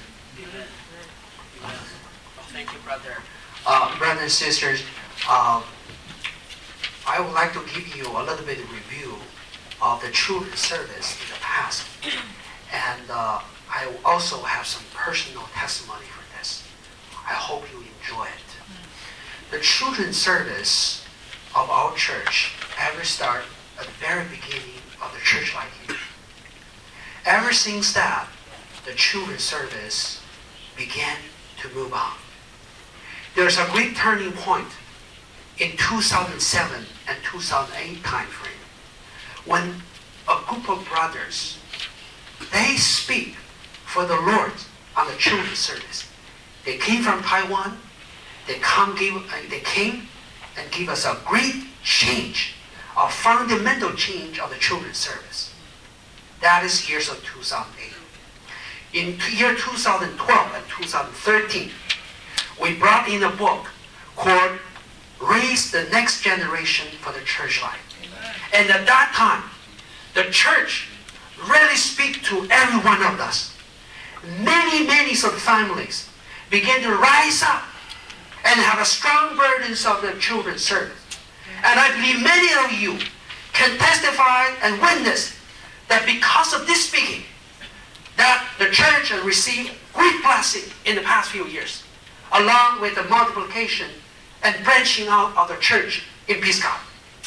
Speaker 12: Thank you, brother. Brothers and sisters, I would like to give you a little bit of review of the children's service in the past. And I also have some personal testimony for this. I hope you enjoy it. The children's service of our church ever started at the very beginning of the church life year. Ever since that, the children's service began to move on. There's a great turning point in 2007 and 2008 time frame when a group of brothers, they speak for the Lord on the children's service. They came from Taiwan. They came and give us a great change, a fundamental change of the children's service. That is years of 2008. In year 2012 and 2013, we brought in a book called Raise the Next Generation for the Church Life. And at that time, the church really speak to every one of us. Many of the families began to rise up and have a strong burdens of the children's service. And I believe many of you can testify and witness that because of this speaking, that the church has received great blessing in the past few years, along with the multiplication and branching out of the church in Peace God.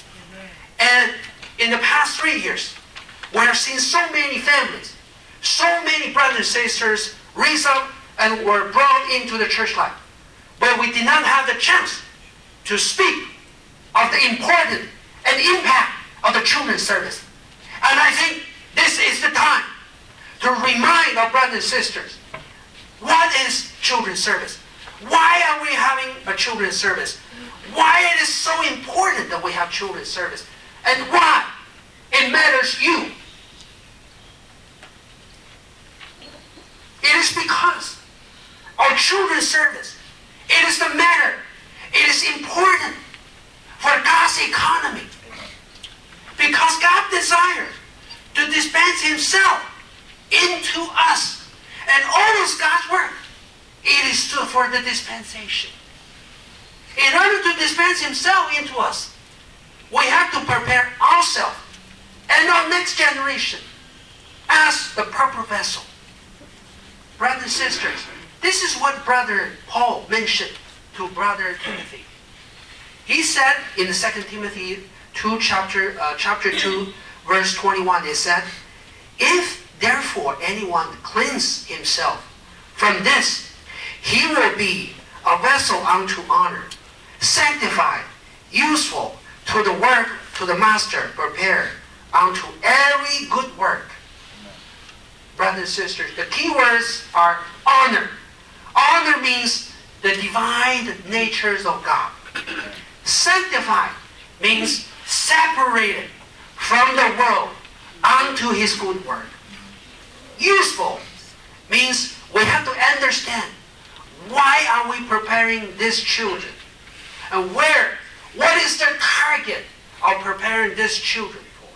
Speaker 12: And in the past 3 years, we have seen so many families, so many brothers and sisters raise up and were brought into the church life. But we did not have the chance to speak of the importance and impact of the children's service. And I think this is the time to remind our brothers and sisters, what is children's service? Why are we having a children's service? Why it is so important that we have children's service? And why it matters to you? It is because our children's service, it is the matter, it is important for God's economy. Because God desires to dispense Himself into us. And all is God's work. It is for the dispensation. In order to dispense Himself into us, we have to prepare ourselves and our next generation as the proper vessel. Brothers and sisters, this is what Brother Paul mentioned to Brother Timothy. He said in 2 Timothy 2, chapter 2, verse 21, it said, "If therefore anyone cleanse himself from this, he will be a vessel unto honor, sanctified, useful to the work, to the master, prepared unto every good work." Brothers and sisters, the key words are honor. Honor means the divine natures of God. Sanctified means separated from the world unto His good work. Useful means we have to understand why are we preparing these children, and what is the target of preparing these children for.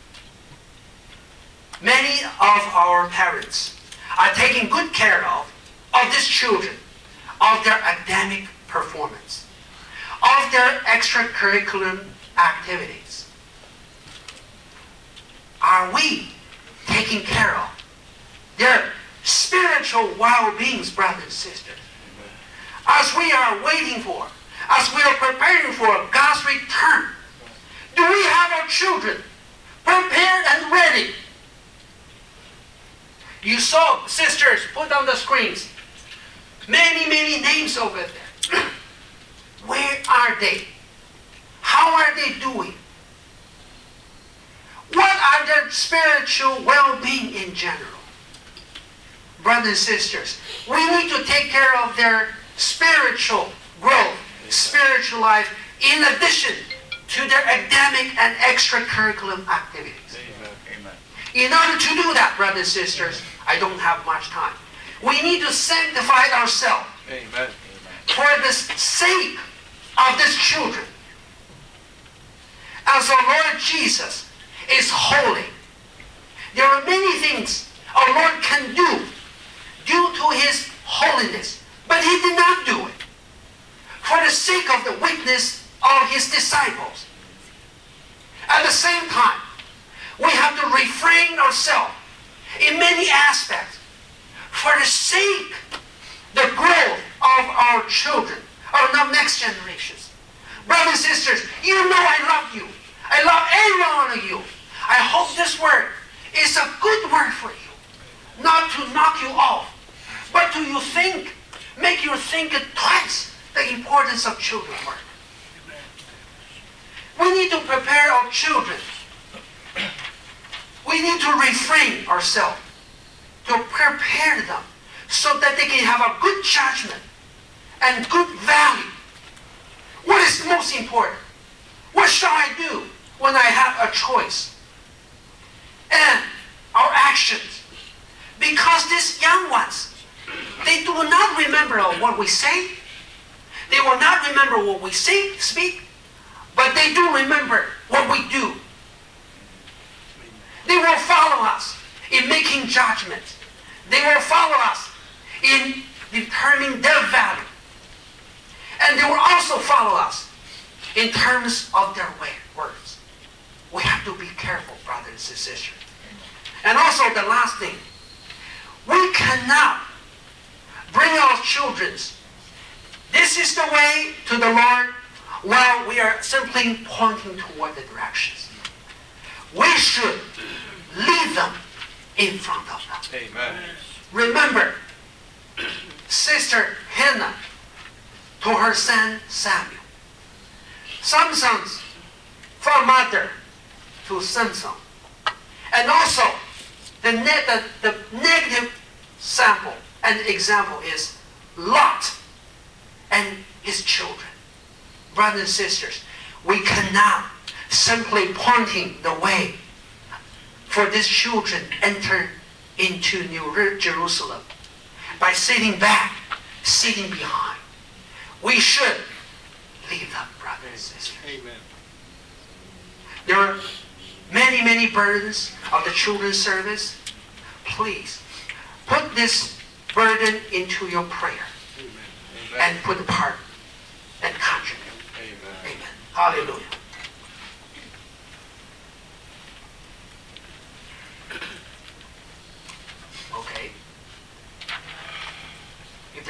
Speaker 12: Many of our parents are taking good care of these children, of their academic performance, of their extracurricular activities. Are we taking care of their spiritual well-beings, brothers and sisters? As we are waiting for, as we are preparing for God's return, do we have our children prepared and ready? You saw, sisters, put on the screens, many names over there. Where are they? How are they doing? What are their spiritual well-being in general? Brothers and sisters, we need to take care of their spiritual growth, spiritual life, in addition to their academic and extracurricular activities.
Speaker 11: Amen.
Speaker 12: In order to do that, brothers and sisters, I don't have much time. We need to sanctify ourselves.
Speaker 11: Amen.
Speaker 12: For the sake of these children. As our Lord Jesus is holy, there are many things our Lord can do due to His holiness, but He did not do it for the sake of the weakness of His disciples. At the same time, we have to refrain ourselves in many aspects for the sake, the growth of our children, our next generations. Brothers and sisters, you know I love you. I love every one of you. I hope this word is a good word for you. Not to knock you off, but to you think, make you think twice the importance of children's work. We need to prepare our children. We need to refrain ourselves to prepare them so that they can have a good judgment and good value. What is most important? What shall I do when I have a choice? And our actions. Because these young ones, they do not remember what we say. They will not remember what we speak, but they do remember what we do. They will follow us in making judgments. They will follow us in determining their value. And they will also follow us in terms of their words. We have to be careful, brothers and sisters. And also the last thing, we cannot bring our children. This is the way to the Lord while we are simply pointing toward the directions. We should lead them in front of them.
Speaker 11: Amen.
Speaker 12: Remember, Sister Hannah to her son Samuel. Samson's mother to Samson. And also, the negative sample and example is Lot and his children. Brothers and sisters, we cannot simply pointing the way for these children enter into New Jerusalem by sitting back, sitting behind. We should leave them, brothers and sisters.
Speaker 11: Amen.
Speaker 12: There are many burdens of the children's service. Please put this burden into your prayer.
Speaker 11: Amen.
Speaker 12: And put part and contribute.
Speaker 11: Amen.
Speaker 12: Amen. Hallelujah.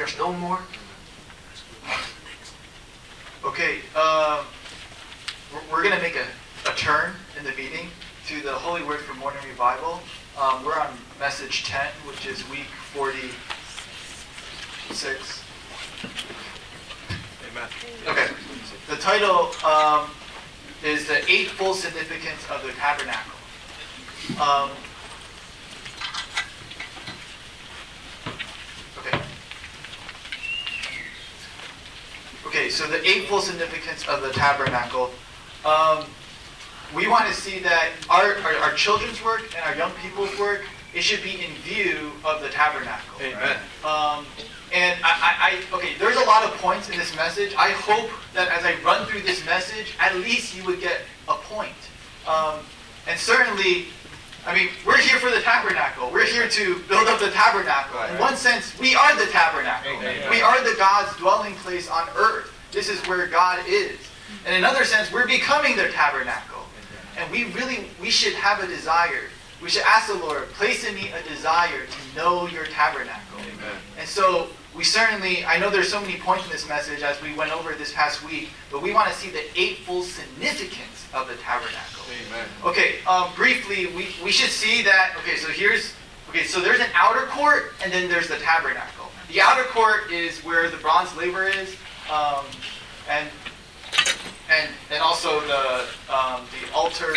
Speaker 12: there's no more?
Speaker 13: Okay, we're going to make a turn in the meeting to the Holy Word for Morning Revival. We're on message 10, which is week 46.
Speaker 7: Amen.
Speaker 13: Okay. The title is The Eightfold Significance of the Tabernacle. Okay, so the eightfold significance of the tabernacle. We want to see that our children's work and our young people's work, it should be in view of the tabernacle.
Speaker 7: Amen.
Speaker 13: And okay, there's a lot of points in this message. I hope that as I run through this message, at least you would get a point. And certainly, I mean, we're here for the tabernacle. We're here to build up the tabernacle. In one sense, we are the tabernacle.
Speaker 7: Amen.
Speaker 13: We are the God's dwelling place on earth. This is where God is. And in another sense, we're becoming the tabernacle. And we should have a desire. We should ask the Lord, place in me a desire to know your tabernacle.
Speaker 7: Amen.
Speaker 13: And so we certainly, I know there's so many points in this message as we went over this past week, but we want to see the eightfold significance of the tabernacle.
Speaker 7: Amen.
Speaker 13: Okay, briefly, we should see that, so there's an outer court and then there's the tabernacle. The outer court is where the bronze laver is, and also the altar,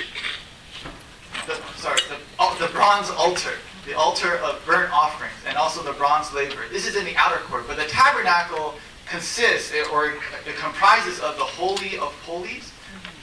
Speaker 13: the bronze altar, the altar of burnt offerings, and also the bronze laver. This is in the outer court, but the tabernacle consists, or it comprises of the Holy of Holies,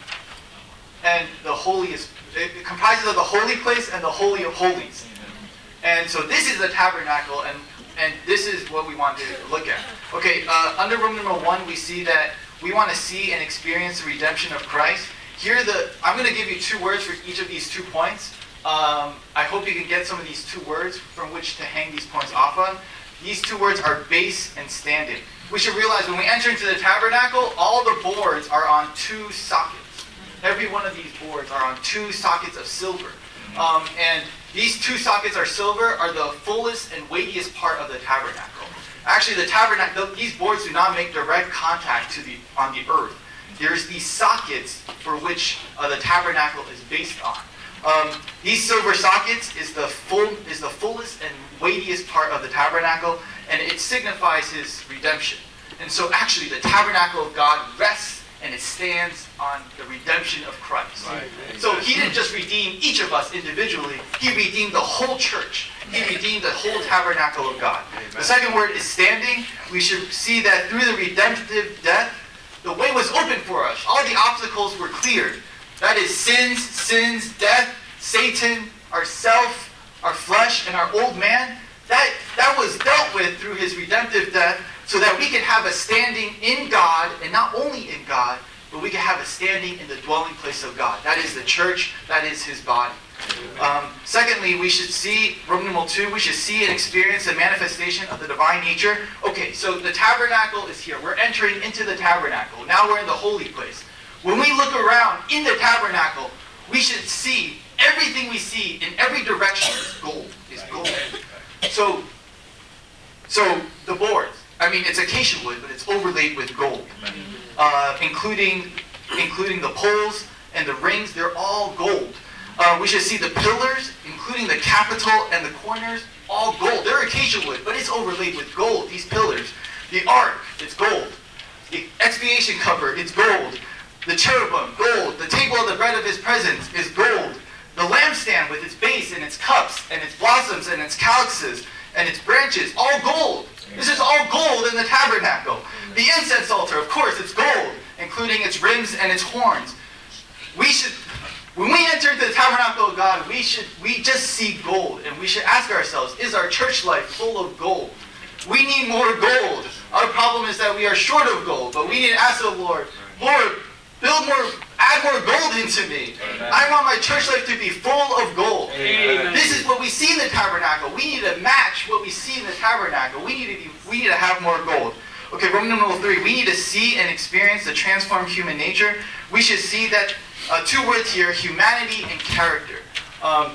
Speaker 13: and it comprises of the holy place and the Holy of Holies. And so this is the tabernacle, and this is what we want to look at. Okay, under Roman number 1, we see that we want to see and experience the redemption of Christ. I'm going to give you 2 words for each of these 2 points. I hope you can get some of these 2 words from which to hang these points off on. These 2 words are base and standing. We should realize when we enter into the tabernacle, all the boards are on 2 sockets. Every one of these boards are on 2 sockets of silver. And these 2 sockets are silver are the fullest and weightiest part of the tabernacle. Actually, the tabernacle, these boards do not make direct contact on the earth. There's these sockets for which the tabernacle is based on. These silver sockets is the fullest and weightiest part of the tabernacle, and it signifies his redemption. And so actually the tabernacle of God rests and it stands on the redemption of Christ.
Speaker 7: Right.
Speaker 13: So he didn't just redeem each of us individually, he redeemed the whole church. He redeemed the whole tabernacle of God.
Speaker 7: Amen.
Speaker 13: The second word is standing. We should see that through the redemptive death, the way was open for us. All the obstacles were cleared. That is sins, death, Satan, ourself, our flesh, and our old man. That was dealt with through his redemptive death so that we can have a standing in God, and not only in God, but we can have a standing in the dwelling place of God. That is the church, that is his body. Secondly, we should see, Roman numeral 2, we should see and experience the manifestation of the divine nature. Okay, so the tabernacle is here. We're entering into the tabernacle. Now we're in the holy place. When we look around in the tabernacle, we should see everything we see in every direction is gold. So the boards, I mean, it's acacia wood, but it's overlaid with gold, including the poles and the rings. They're all gold. We should see the pillars, including the capital and the corners, all gold. They're acacia wood, but it's overlaid with gold, these pillars. The ark, it's gold. The expiation cover, it's gold. The cherubim, gold. The table of the bread of his presence is gold. The lampstand with its base and its cups and its blossoms and its calyxes and its branches, all gold. This is all gold in the tabernacle. The incense altar, of course, it's gold, including its rims and its horns. When we enter the tabernacle of God, we just see gold, and we should ask ourselves, is our church life full of gold? We need more gold. Our problem is that we are short of gold, but we need to ask the Lord, Lord, add more gold into me. Amen. I want my church life to be full of gold.
Speaker 7: Amen.
Speaker 13: This is what we see in the tabernacle. We need to match what we see in the tabernacle. We need to have more gold. Okay, Roman numeral 3. We need to see and experience the transformed human nature. We should see that 2 words here: humanity and character.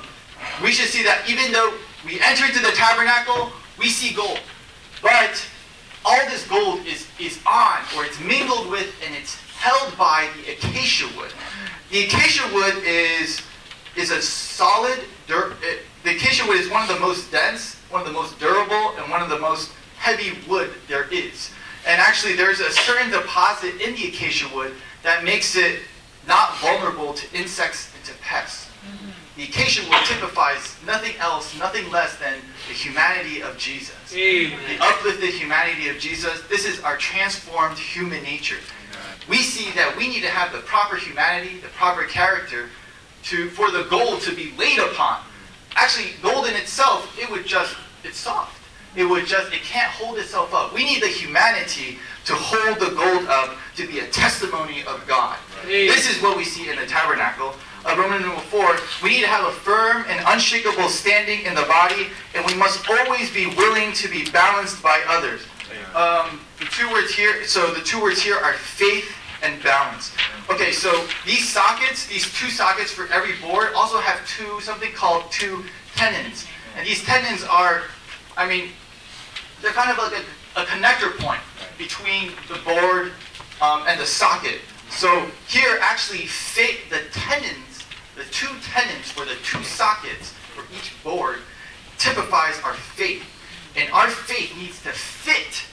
Speaker 13: We should see that even though we enter into the tabernacle, we see gold, but all this gold is on, or it's mingled with, and it's held by the acacia wood. The acacia wood is a solid, the acacia wood is one of the most dense, one of the most durable, and one of the most heavy wood there is. And actually there's a certain deposit in the acacia wood that makes it not vulnerable to insects and to pests. The acacia wood typifies nothing else, nothing less than the humanity of Jesus. The uplifted humanity of Jesus. This is our transformed human nature. We see that we need to have the proper humanity, the proper character for the gold to be laid upon. Actually, gold in itself, it's soft. It can't hold itself up. We need the humanity to hold the gold up to be a testimony of God. This is what we see in the tabernacle. Roman numeral 4, we need to have a firm and unshakable standing in the body, and we must always be willing to be balanced by others. The two words here are faith and balance. Okay, so these two sockets for every board also have something called two tenons. And these tenons are, they're kind of like a connector point between the board and the socket. So here actually the two tenons for the two sockets for each board typifies our faith. And our faith needs to fit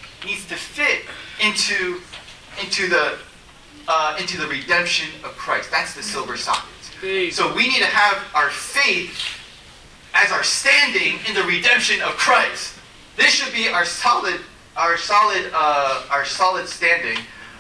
Speaker 13: into the redemption of Christ. That's the silver sockets. So we need to have our faith as our standing in the redemption of Christ. This should be our solid standing.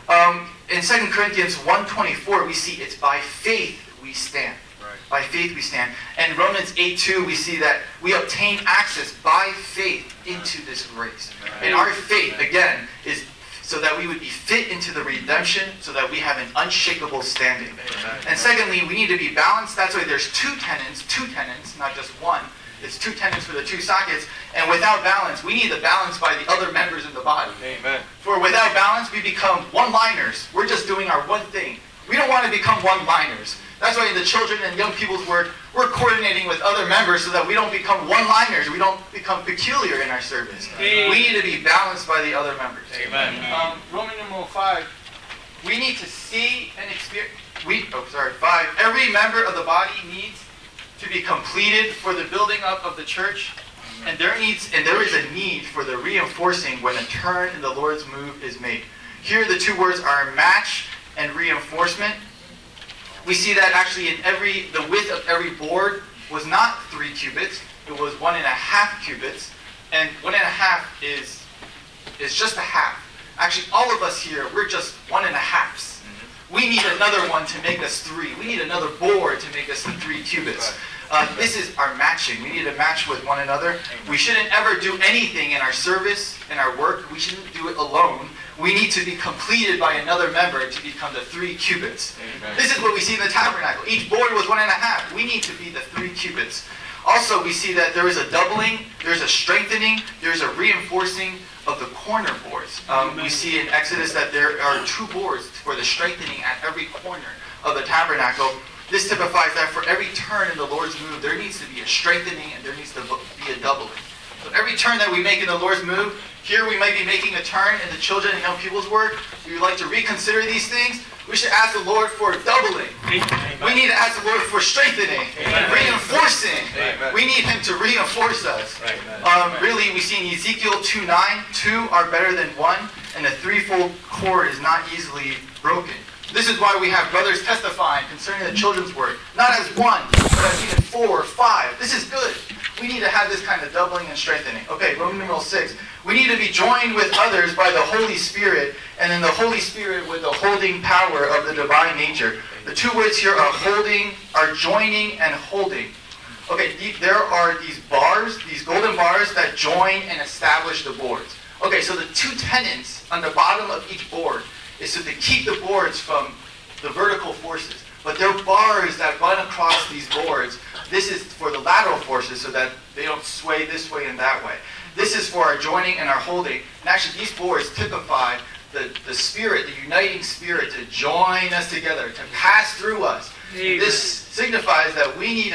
Speaker 13: In 2 Corinthians 1:24, we see it's by faith we stand. By faith we stand. And Romans 8:2, we see that we obtain access by faith into this grace. And our faith, again, is so that we would be fit into the redemption, so that we have an unshakable standing. And secondly, we need to be balanced. That's why there's two tenons, not just one. It's two tenons for the two sockets. And without balance, we need the balance by the other members in the body.
Speaker 11: Amen.
Speaker 13: For without balance, we become one-liners. We're just doing our one thing. We don't want to become one-liners. That's why in the children and young people's work, we're coordinating with other members so that we don't become one-liners. We don't become peculiar in our service. We need to be balanced by the other members.
Speaker 11: Amen.
Speaker 13: Roman numeral 5. We need to see and experience. 5. Every member of the body needs to be completed for the building up of the church, and there is a need for the reinforcing when a turn in the Lord's move is made. Here the two words are match and reinforcement. We see that actually in the width of every board was not 3 cubits, it was 1.5 cubits, and 1.5 is just a half. Actually, all of us here, we're just 1.5s. We need another one to make us 3. We need another board to make us the 3 cubits. This is our matching. We need to match with one another. We shouldn't ever do anything in our service, in our work. We shouldn't do it alone. We need to be completed by another member to become the 3 cubits. Amen. This is what we see in the tabernacle. Each board was 1.5. We need to be the 3 cubits. Also, we see that there is a doubling, there's a strengthening, there's a reinforcing of the corner boards. We see in Exodus that there are 2 boards for the strengthening at every corner of the tabernacle. This typifies that for every turn in the Lord's move, there needs to be a strengthening and there needs to be a doubling. So every turn that we make in the Lord's move, here we might be making a turn in the children and young people's work. We would like to reconsider these things. We should ask the Lord for doubling. Amen. We need to ask the Lord for strengthening, and reinforcing. Amen. We need Him to reinforce us. Really, we see in Ezekiel 2:9, 2 are better than 1, and the threefold cord is not easily broken. This is why we have brothers testifying concerning the children's work, not as 1, but as even 4 or 5. This is good. We need to have this kind of doubling and strengthening. Okay, Roman numeral 6. We need to be joined with others by the Holy Spirit, and in the Holy Spirit with the holding power of the divine nature. The 2 words here are holding, are joining and holding. Okay, there are these bars, these golden bars that join and establish the boards. Okay, so the 2 tenons on the bottom of each board is so to keep the boards from the vertical forces. But there are bars that run across these boards. This is for the lateral forces so that they don't sway this way and that way. This is for our joining and our holding. And actually these boards typify the spirit, the uniting spirit to join us together, to pass through us. This signifies that we need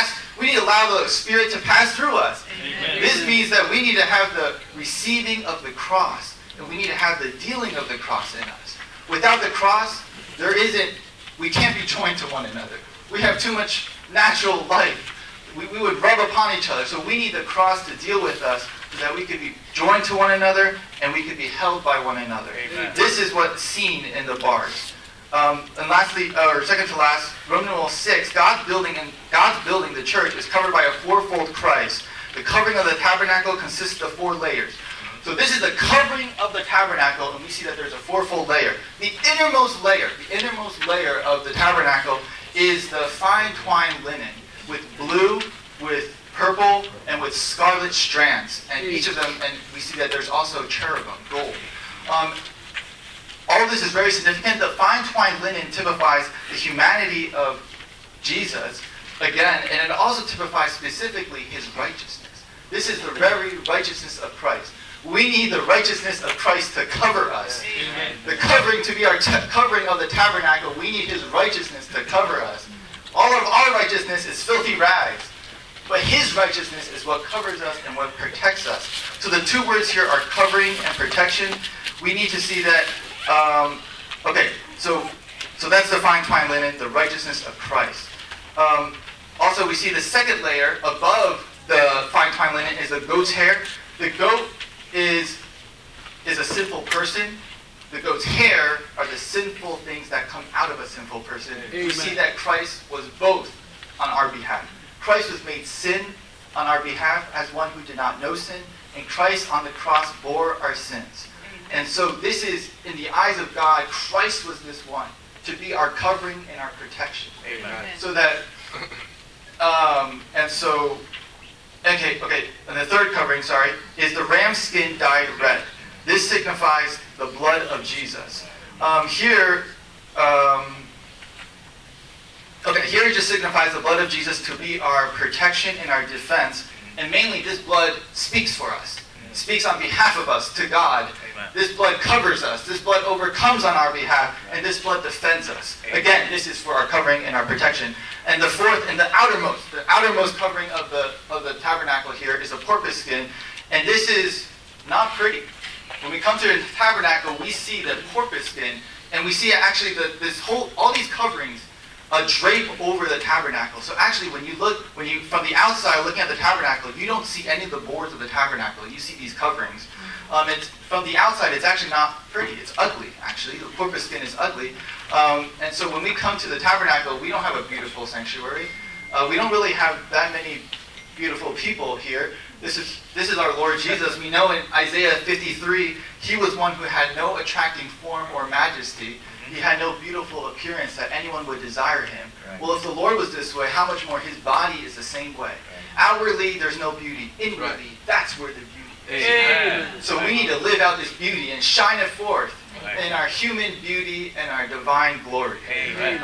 Speaker 13: to allow the Spirit to pass through us. Amen. This means that we need to have the receiving of the cross. and we need to have the dealing of the cross in us. Without the cross, we can't be joined to one another. We have too much natural life. We would rub upon each other. So we need the cross to deal with us so that we could be joined to one another and we could be held by one another.
Speaker 5: Amen.
Speaker 13: This is what's seen in the bars. And lastly, or second to last, Roman numeral 6, God's building the church is covered by a fourfold Christ. The covering of the tabernacle consists of 4 layers. So this is the covering of the tabernacle, and we see that there's a fourfold layer. The innermost layer of the tabernacle is the fine twined linen with blue, with purple, and with scarlet strands. And each of them, and we see that there's also cherubim, gold. All of this is very significant. The fine twined linen typifies the humanity of Jesus, again, and it also typifies specifically his righteousness. This is the very righteousness of Christ. We need the righteousness of Christ to cover us. Amen. The covering to be our covering of the tabernacle, we need his righteousness to cover us. All of our righteousness is filthy rags, but his righteousness is what covers us and what protects us. So the 2 words here are covering and protection. We need to see that, so that's the fine twined linen, the righteousness of Christ. Also, we see the second layer above the fine twined linen is the goat's hair. The goat is a sinful person. The goat's hair are the sinful things that come out of a sinful person. Amen. We see that Christ was both on our behalf. Christ was made sin on our behalf as one who did not know sin, and Christ on the cross bore our sins. And so this is, in the eyes of God, Christ was this one to be our covering and our protection.
Speaker 5: Amen.
Speaker 13: So that, and the third covering, is the ram skin dyed red. This signifies the blood of Jesus. Here it just signifies the blood of Jesus to be our protection and our defense. And mainly, this blood speaks for us. Speaks on behalf of us to God. Amen. This blood covers us. This blood overcomes on our behalf, and this blood defends us. Amen. Again, this is for our covering and our protection. And the fourth and the outermost covering of the tabernacle here is a porpoise skin, and this is not pretty. When we come to the tabernacle, we see the porpoise skin, and we see actually all these coverings drape over the tabernacle. So actually, when you from the outside looking at the tabernacle, you don't see any of the boards of the tabernacle. You see these coverings. From the outside, it's actually not pretty. It's ugly, actually. The porpoise skin is ugly. And so when we come to the tabernacle, we don't have a beautiful sanctuary. We don't really have that many beautiful people here. This is our Lord Jesus. We know in Isaiah 53, he was one who had no attracting form or majesty. He had no beautiful appearance that anyone would desire him. Right. Well, if the Lord was this way, how much more his body is the same way. Right. Outwardly, there's no beauty. Inwardly, that's where the beauty is. Amen. So we need to live out this beauty and shine it forth in our human beauty and our divine glory.
Speaker 5: Amen.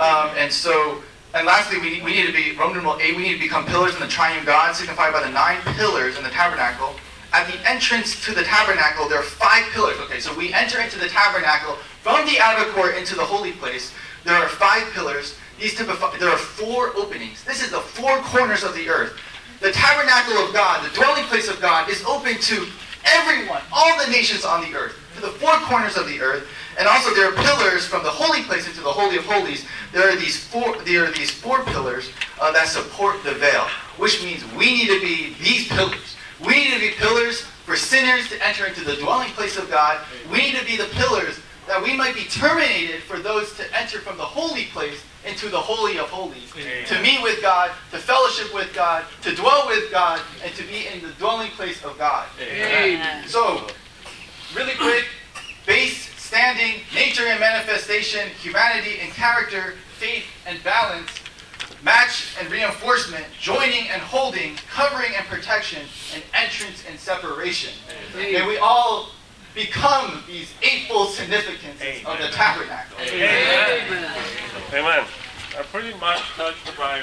Speaker 13: And lastly, we need to be, Roman numeral 8, we need to become pillars in the triune God, signified by the 9 pillars in the tabernacle. At the entrance to the tabernacle, there are 5 pillars. Okay, so we enter into the tabernacle from the outer court into the holy place. There are 5 pillars. There are 4 openings. This is the 4 corners of the earth. The tabernacle of God, the dwelling place of God, is open to everyone, all the nations on the earth, to the 4 corners of the earth. And also there are pillars from the holy place into the Holy of Holies. There are these 4 pillars that support the veil, which means we need to be these pillars. We need to be pillars for sinners to enter into the dwelling place of God. We need to be the pillars that we might be terminated for those to enter from the holy place into the Holy of Holies. Amen. To meet with God, to fellowship with God, to dwell with God, and to be in the dwelling place of God.
Speaker 5: Amen.
Speaker 13: So, really quick, base, standing, nature and manifestation, humanity and character, faith and balance, match and reinforcement, joining and holding, covering and protection, and entrance and separation. Amen. May we all become these 8-fold significances of the tabernacle.
Speaker 5: Amen.
Speaker 14: Amen. Amen. I pretty much touched by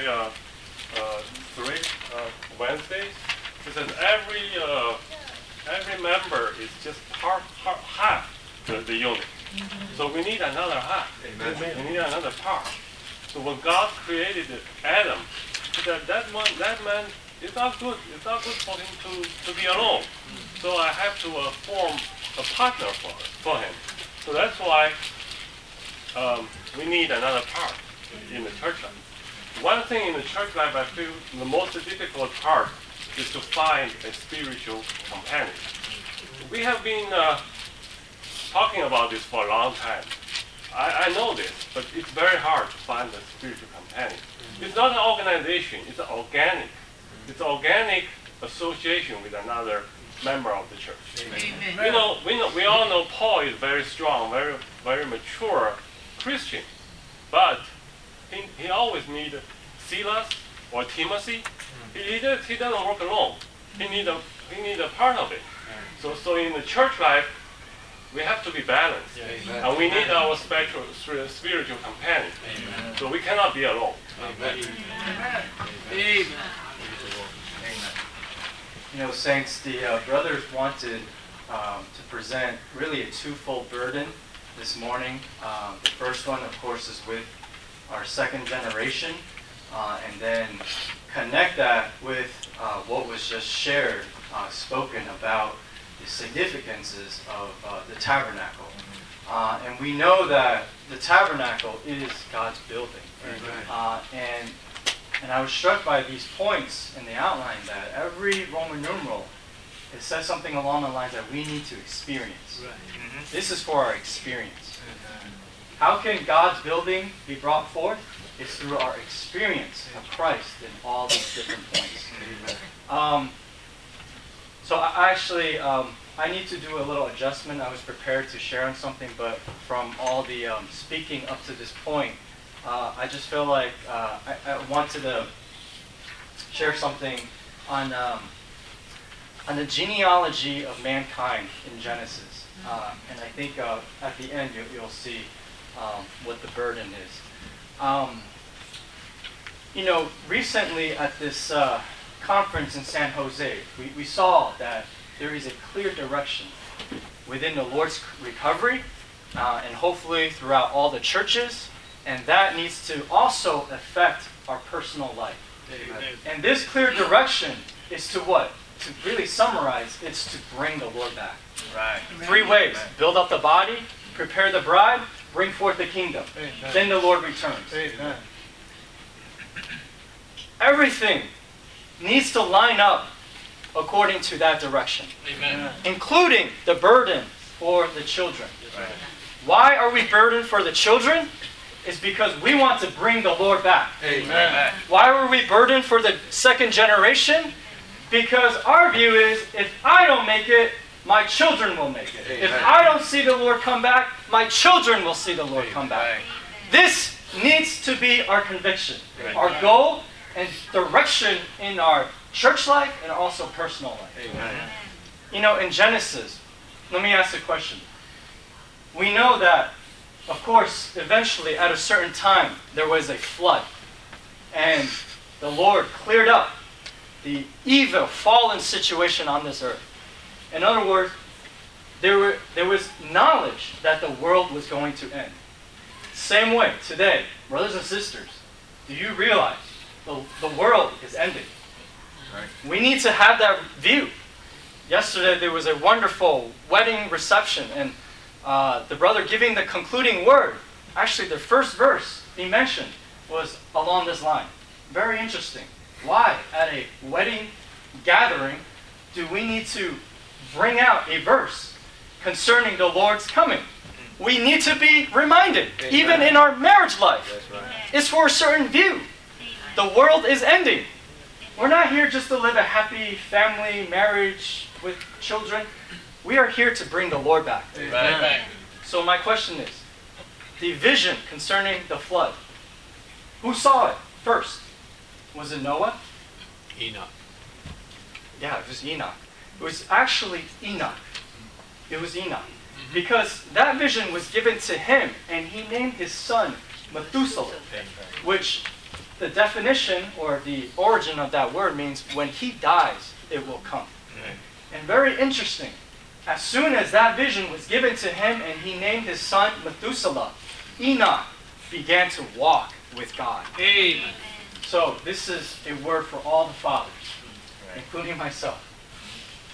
Speaker 14: 3 Wednesdays, because every member is just half the unit. So we need another half. Amen. We need another part. So when God created Adam, that man, it's not good. It's not good for him to be alone. So I have to form a partner for him. So that's why we need another part in the church life. One thing in the church life I feel the most difficult part is to find a spiritual companion. We have been talking about this for a long time. I know this, but it's very hard to find a spiritual companion. It's not an organization, it's an organic. It's an organic association with another member of the church. Amen. We all know Paul is very strong, very mature Christian, but he always needs Silas or Timothy. He doesn't work alone. He needs a part of it. So in the church life, we have to be balanced, and we need our spiritual companion. Amen. So we cannot be alone. Amen.
Speaker 15: Amen. You know, saints, the brothers wanted to present really a twofold burden this morning. The first one, of course, is with our second generation, and then connect that with what was just shared, spoken about the significances of the tabernacle. And we know that the tabernacle is God's building. And I was struck by these points in the outline that every Roman numeral, it says something along the lines that we need to experience. This is for our experience. How can God's building be brought forth? It's through our experience of Christ in all these different points. So I actually, I need to do a little adjustment. I was prepared to share on something, but from all the speaking up to this point, I just feel like I wanted to share something on the genealogy of mankind in Genesis. And I think at the end you'll see what the burden is. Recently at this conference in San Jose, we saw that there is a clear direction within the Lord's recovery, and hopefully throughout all the churches, and that needs to also affect our personal life. Amen. And this clear direction is to what? To really summarize, it's to bring the Lord back. Right. 3 ways. Amen. Build up the body, prepare the bride, bring forth the kingdom. Amen. Then the Lord returns. Amen. Everything needs to line up according to that direction. Amen. Including the burden for the children. Right. Why are we burdened for the children? Is because we want to bring the Lord back. Amen. Why were we burdened for the second generation? Because our view is, if I don't make it, my children will make it. Amen. If I don't see the Lord come back, my children will see the Lord come back. This needs to be our conviction, our goal, and direction in our church life and also personal life. Amen. In Genesis, let me ask a question. We know that, of course, eventually at a certain time, there was a flood. And the Lord cleared up the evil, fallen situation on this earth. In other words, there was knowledge that the world was going to end. Same way, today, brothers and sisters, do you realize the world is ending? Right. We need to have that view. Yesterday, there was a wonderful wedding reception, and the brother giving the concluding word, actually the first verse he mentioned was along this line. Very interesting. Why, at a wedding gathering, do we need to bring out a verse concerning the Lord's coming? We need to be reminded, even in our marriage life. That's right. It's for a certain view. The world is ending. We're not here just to live a happy family marriage with children. We are here to bring the Lord back. Amen. So my question is, the vision concerning the flood, who saw it first? Was it Noah?
Speaker 16: Enoch.
Speaker 15: Yeah, it was Enoch. It was actually Enoch. It was Enoch. Because that vision was given to him, and he named his son Methuselah, which the definition or the origin of that word means when he dies, it will come. And very interesting, as soon as that vision was given to him and he named his son Methuselah, Enoch began to walk with God. Amen. So this is a word for all the fathers, including myself.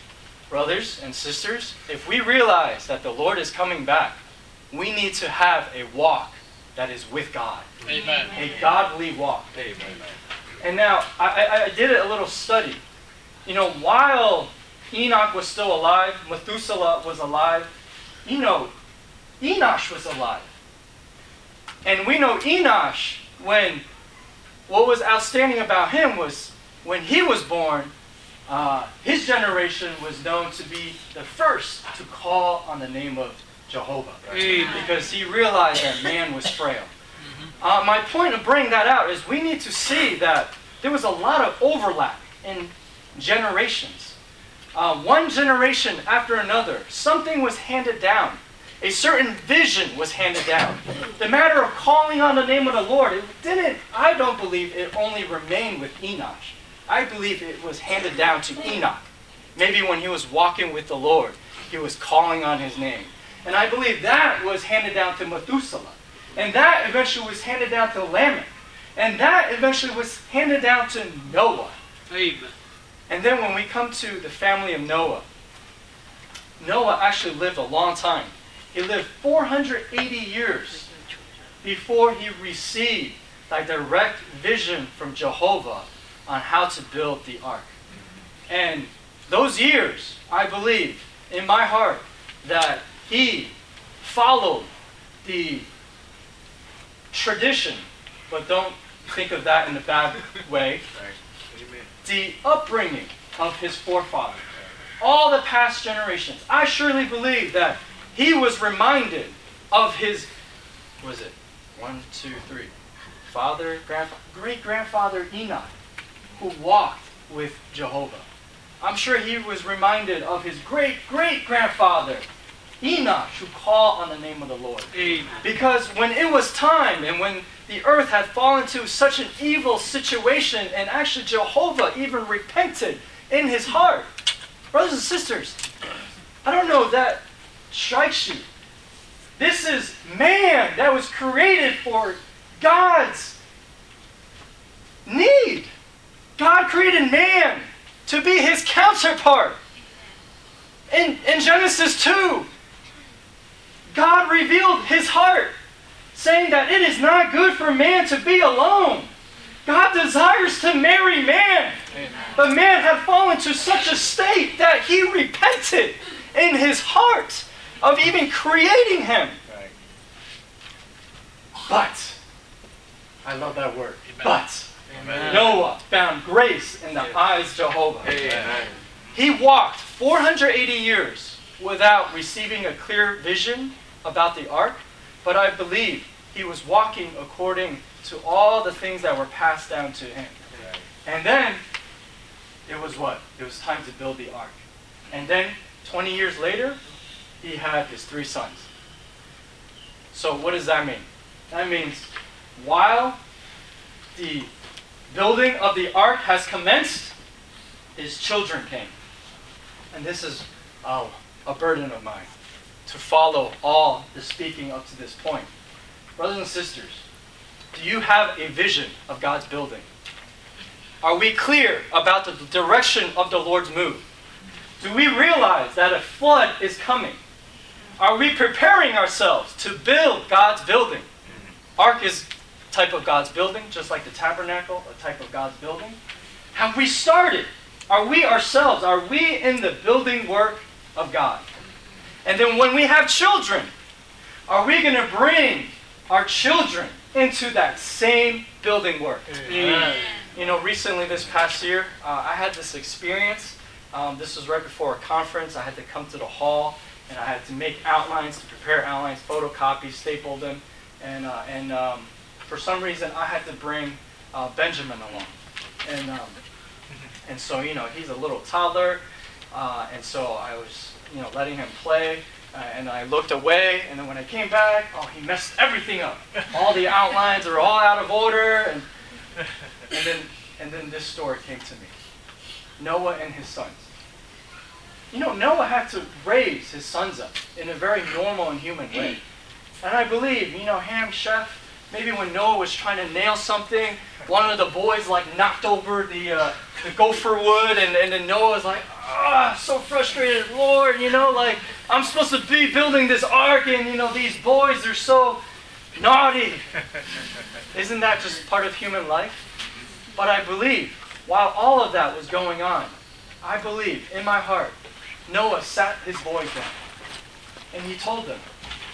Speaker 15: brothers and sisters, if we realize that the Lord is coming back, we need to have a walk that is with God.
Speaker 5: Amen.
Speaker 15: A godly walk.
Speaker 5: Amen.
Speaker 15: And now, I did a little study. You know, while Enoch was still alive, Methuselah was alive, you know, Enosh was alive. And we know Enosh, what was outstanding about him was when he was born, his generation was known to be the first to call on the name of Jehovah. Because he realized that man was frail. My point of bringing that out is we need to see that there was a lot of overlap in generations. One generation after another, something was handed down. A certain vision was handed down. The matter of calling on the name of the Lord, I don't believe it only remained with Enosh. I believe it was handed down to Enoch. Maybe when he was walking with the Lord, he was calling on his name. And I believe that was handed down to Methuselah. And that eventually was handed down to Lamech. And that eventually was handed down to Noah.
Speaker 5: Amen.
Speaker 15: And then when we come to the family of Noah, Noah actually lived a long time. He lived 480 years before he received a direct vision from Jehovah on how to build the ark. And those years, I believe, in my heart, that he followed the tradition, but don't think of that in a bad way, the upbringing of his forefathers, all the past generations. I surely believe that he was reminded of his, father, great-grandfather Enoch, who walked with Jehovah. I'm sure he was reminded of his great-great-grandfather Enoch, who called on the name of the Lord. Because when it was time, and when the earth had fallen to such an evil situation, and actually Jehovah even repented in his heart. Brothers and sisters, I don't know if that strikes you. This is man that was created for God's need. God created man to be his counterpart. In Genesis 2, God revealed his heart, saying that it is not good for man to be alone. God desires to marry man. But man had fallen to such a state that he repented in his heart of even creating him. But, I love that word, but Noah found grace in the eyes of Jehovah. He walked 480 years without receiving a clear vision about the ark, but I believe he was walking according to all the things that were passed down to him. And then, it was what? It was time to build the ark. And then, 20 years later, he had his 3 sons. So what does that mean? That means while the building of the ark has commenced, his children came. And this is a burden of mine, to follow all the speaking up to this point. Brothers and sisters, do you have a vision of God's building? Are we clear about the direction of the Lord's move? Do we realize that a flood is coming? Are we preparing ourselves to build God's building? Ark is a type of God's building, just like the tabernacle, a type of God's building. Have we started? Are we ourselves, are we in the building work of God? And then when we have children, are we going to bring our children into that same building work? You know, recently this past year, I had this experience. This was right before a conference. I had to come to the hall, and I had to make outlines, to prepare outlines, photocopy, staple them. And for some reason, I had to bring Benjamin along. And so, you know, he's a little toddler. And so I was, you know, letting him play. And I looked away, and then when I came back, he messed everything up. All the outlines are all out of order. And then this story came to me. Noah and his sons. You know, Noah had to raise his sons up in a very normal and human way. And I believe, you know, Ham, Chef, maybe when Noah was trying to nail something, one of the boys knocked over the gopher wood, and then Noah was like, so frustrated. Lord, like I'm supposed to be building this ark and, these boys are so naughty. Isn't that just part of human life? But I believe, while all of that was going on, I believe in my heart, Noah sat his boys down and he told them,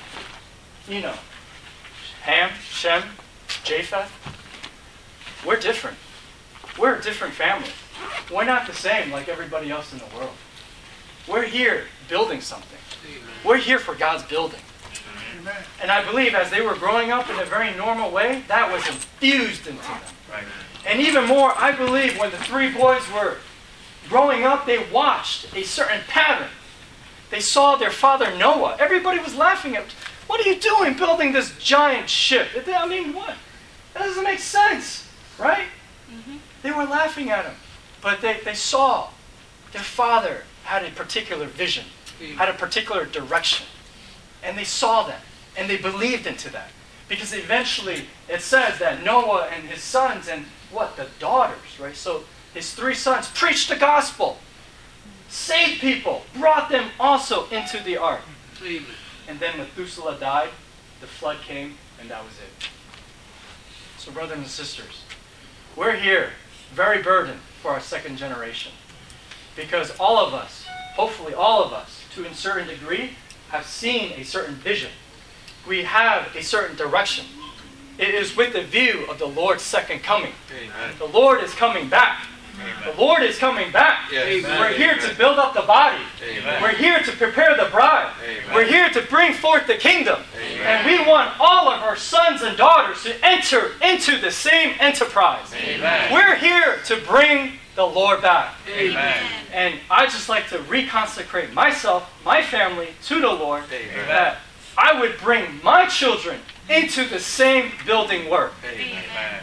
Speaker 15: Ham, Shem, Japheth, we're different. We're a different family. We're not the same like everybody else in the world. We're here building something. We're here for God's building. And I believe as they were growing up in a very normal way, that was infused into them. And even more, I believe when the three boys were growing up, they watched a certain pattern. They saw their father Noah. Everybody was laughing at, what are you doing building this giant ship? I mean, what? That doesn't make sense, right? They were laughing at him. But they saw their father had a particular vision, had a particular direction. And they saw that. And they believed into that. Because eventually it says that Noah and his sons and the daughters, right? So his three sons preached the gospel, saved people, brought them also into the ark. And then Methuselah died, the flood came, and that was it. So brothers and sisters, we're here very burdened for our second generation. Because all of us, hopefully all of us, to a certain degree, have seen a certain vision. We have a certain direction. It is with the view of the Lord's second coming. Amen. The Lord is coming back. Amen. The Lord is coming back. Yes. We're here to build up the body. Amen. We're here to prepare the bride. Amen. We're here to bring forth the kingdom. Amen. And we want all of our sons and daughters to enter into the same enterprise. Amen. We're here to bring the Lord back. Amen. And I just like to reconsecrate myself, my family, to the Lord. Amen. That I would bring my children into the same building work. Amen.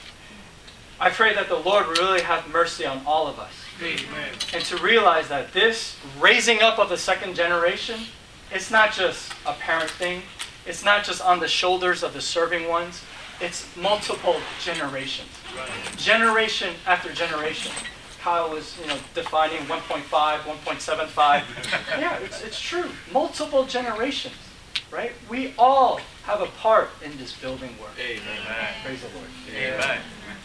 Speaker 15: I pray that the Lord will really have mercy on all of us. Amen. And to realize that this raising up of the second generation, it's not just a parent thing. It's not just on the shoulders of the serving ones. It's multiple generations. Right. Generation after generation. Kyle was, defining 1.5, 1.75. Yeah, it's true. Multiple generations. Right? We all have a part in this building work. Amen. Praise the Lord.
Speaker 5: Amen.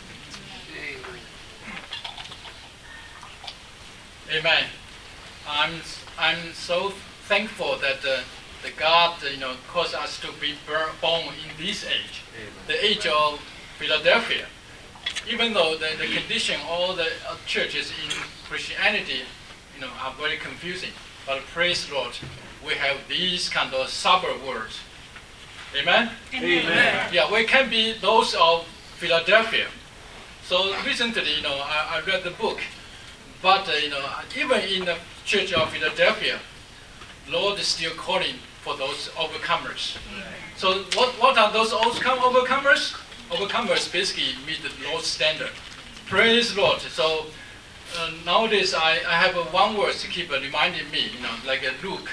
Speaker 5: Amen. I'm so thankful that the God caused us to be born in this age, the age of Philadelphia. Even though the condition, all the churches in Christianity, are very confusing, but praise the Lord, we have these kind of suburb words. Amen? Amen. Yeah, we can be those of Philadelphia. So recently, I read the book, but even in the Church of Philadelphia, Lord is still calling for those overcomers. So what are those overcomers? Overcomers basically meet the Lord's standard. Praise the Lord. So nowadays I have one verse to keep reminding me, like Luke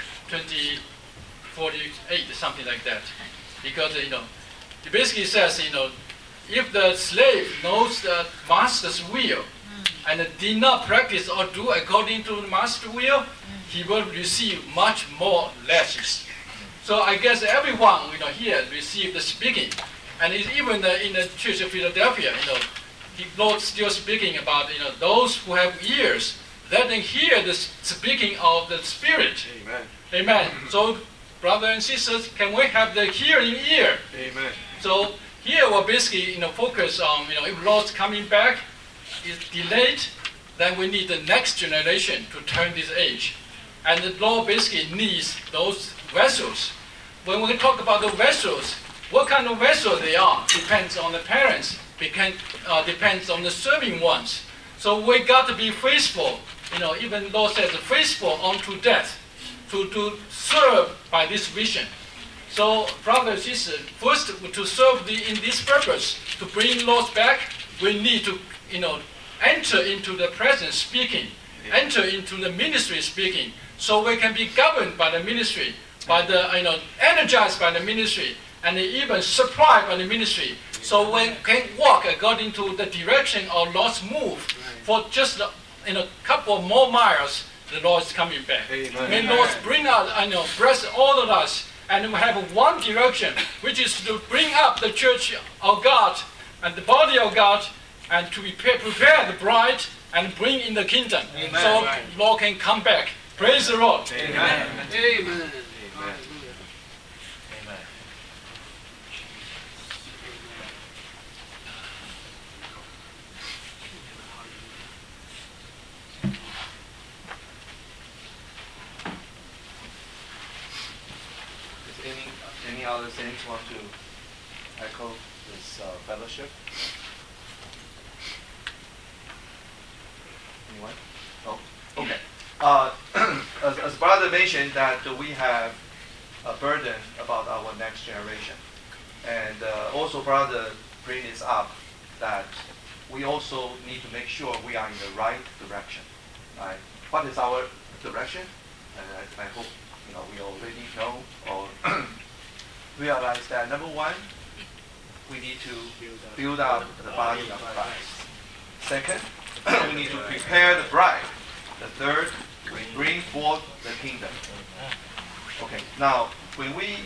Speaker 5: 20:48, something like that. Because it basically says, if the slave knows the master's will and did not practice or do according to the master's will, he will receive much more lashes. So I guess everyone here received the speaking, and even in the Church of Philadelphia, the Lord still speaking about those who have ears, let them hear the speaking of the Spirit. Amen. Amen. So, brothers and sisters, can we have the hearing ear? Amen. So here we're basically focus on if Lord's coming back is delayed, then we need the next generation to turn this age, and the Lord basically needs those vessels. When we talk about the vessels, what kind of vessel they are depends on the parents, depends on the serving ones. So we got to be faithful. Even Lord says faithful unto death, to serve by this vision. So, brothers and sisters, first to serve in this purpose, to bring Lord back, we need to, enter into the presence speaking, enter into the ministry speaking, so we can be governed by the ministry, by the, energized by the ministry, and even supplied by the ministry, so we can walk according to the direction of Lord's move for just a couple more miles the Lord is coming back. May Lord bring us, bless all of us, and we have one direction, which is to bring up the church of God and the body of God, and to prepare the bride and bring in the kingdom.
Speaker 1: Amen.
Speaker 5: So Lord can come back. Praise the Lord.
Speaker 1: Amen. Amen.
Speaker 11: Any other saints want to echo this fellowship? Anyone? No? Okay. As brother mentioned that we have a burden about our next generation. And also brother bring this up that we also need to make sure we are in the right direction. Right? What is our direction? I hope we already know or realize that number one, we need to build up the body of Christ. Second, we need to prepare the bride. The third, we bring forth the kingdom. Okay, now when we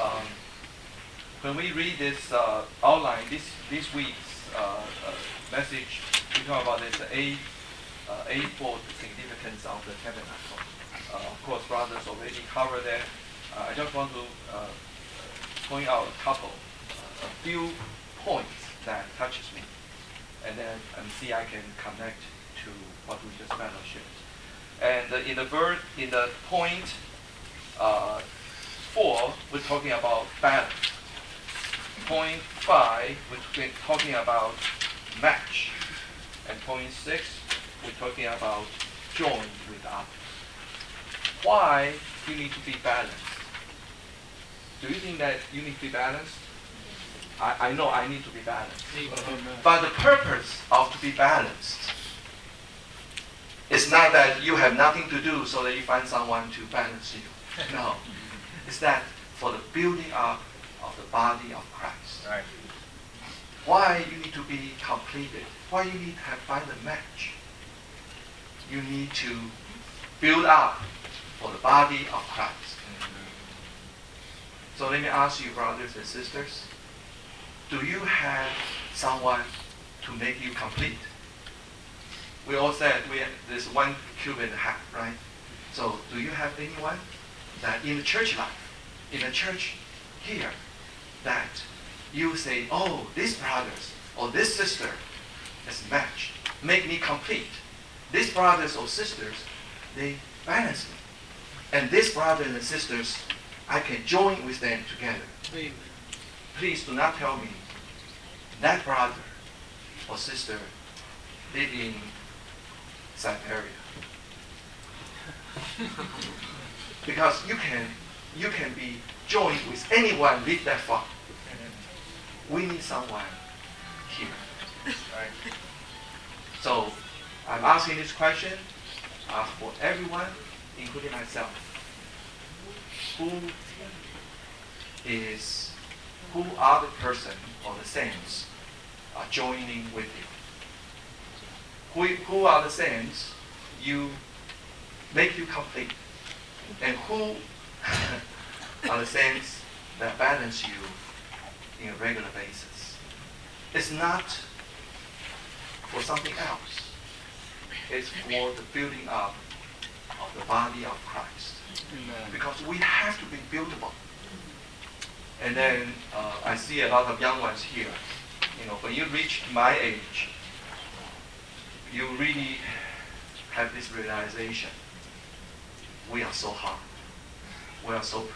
Speaker 11: read this outline, this week's message, we talk about this eightfold significance of the tabernacle. Of course, brothers already covered that. I just want to point out a few points that touches me, and then see I can connect to what we just fellowshipped. And in the point 4, we're talking about balance. Point 5, we're talking about match, and point 6, we're talking about join with others. Why you need to be balanced? Do you think that you need to be balanced? I know I need to be balanced. But the purpose of to be balanced is not that you have nothing to do so that you find someone to balance you. No. It's that for the building up of the body of Christ.
Speaker 7: Right.
Speaker 11: Why you need to be completed? Why you need to find a match? You need to build up for the body of Christ. So let me ask you, brothers and sisters, do you have someone to make you complete? We all said there's 1 cubit and a half, right? So do you have anyone that in the church life, in the church here, that you say, oh, these brothers or this sister is matched, make me complete. These brothers or sisters, they balance me. And these brothers and sisters, I can join with them together.
Speaker 1: Amen.
Speaker 11: Please do not tell me that brother or sister live in Siberia. Because you can be joined with anyone live that far. We need someone here. Right? So I'm asking this question for everyone, including myself. Who are the person or the saints are joining with you? Who are the saints you make you complete? And who are the saints that balance you in a regular basis? It's not for something else. It's for the building up of the body of Christ. Amen. Because we have to be buildable. And then I see a lot of young ones here. When you reach my age, you really have this realization. We are so hard. We are so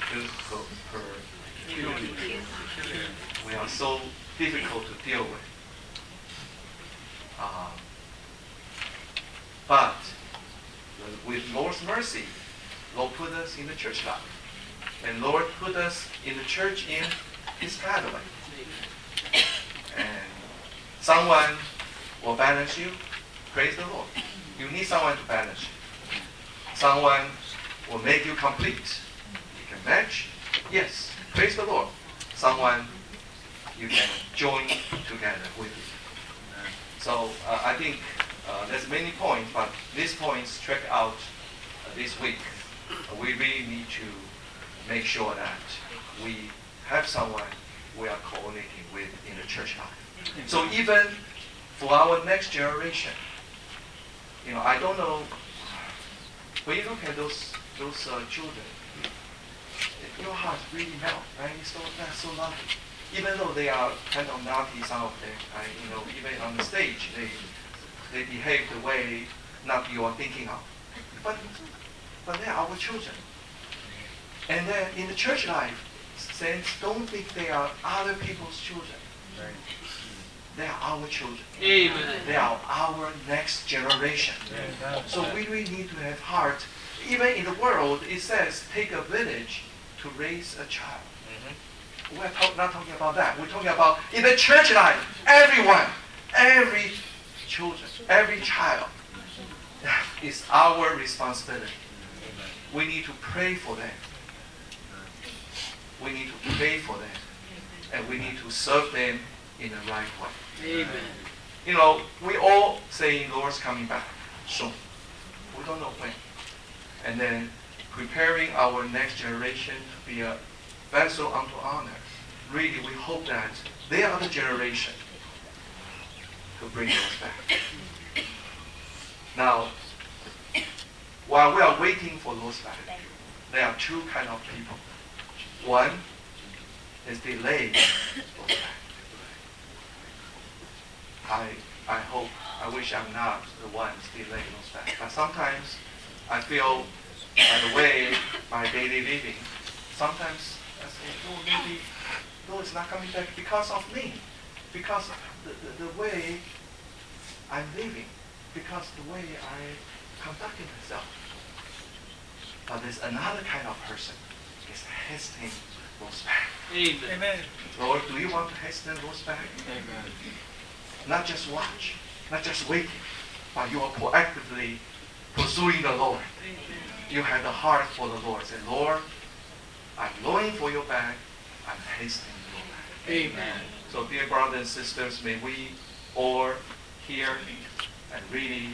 Speaker 11: we are so difficult to deal with. But with Lord's mercy, Lord put us in the church life. And Lord put us in the church in His pathway. And someone will balance you. Praise the Lord. You need someone to balance you. Someone will make you complete. You can match. Yes. Praise the Lord. Someone you can join together with you. So I think there's many points, but these points check out
Speaker 16: this week, we really need to make sure that we have someone we are coordinating with in the church life. So even for our next generation, I don't know, when you look at those children, your heart really melts, right? That's so lovely. Even though they are kind of naughty, some of them, even on the stage, they behave the way not you are thinking of. But they are our children. And then in the church life, saints don't think they are other people's children. They are our children.
Speaker 1: Amen.
Speaker 16: They are our next generation. So we really need to have heart. Even in the world, it says, take a village to raise a child. We're not talking about that. We're talking about in the church life, everyone, every children, every child is our responsibility. We need to pray for them. We need to pray for them. And we need to serve them in the right way.
Speaker 1: Amen.
Speaker 16: We all saying Lord's coming back soon. We don't know when. And then preparing our next generation to be a vessel unto honor. Really, we hope that they are the generation to bring us back. Now, while we are waiting for those back, there are two kind of people. One is delayed those back. I wish I'm not the ones delaying those back. But sometimes I feel, by the way, my daily living, sometimes I say, oh, maybe Lord is not coming back because of me, because of the way I'm living, because the way I conducting myself. But there's another kind of person is hastening those back.
Speaker 1: Amen.
Speaker 16: Lord, do you want to hasten those back?
Speaker 1: Amen.
Speaker 16: Not just watch, not just waiting, but you are proactively pursuing the Lord. You have the heart for the Lord. Say, Lord, I'm longing for your back. I'm hastening your back.
Speaker 1: Amen.
Speaker 16: So, dear brothers and sisters, may we all hear and really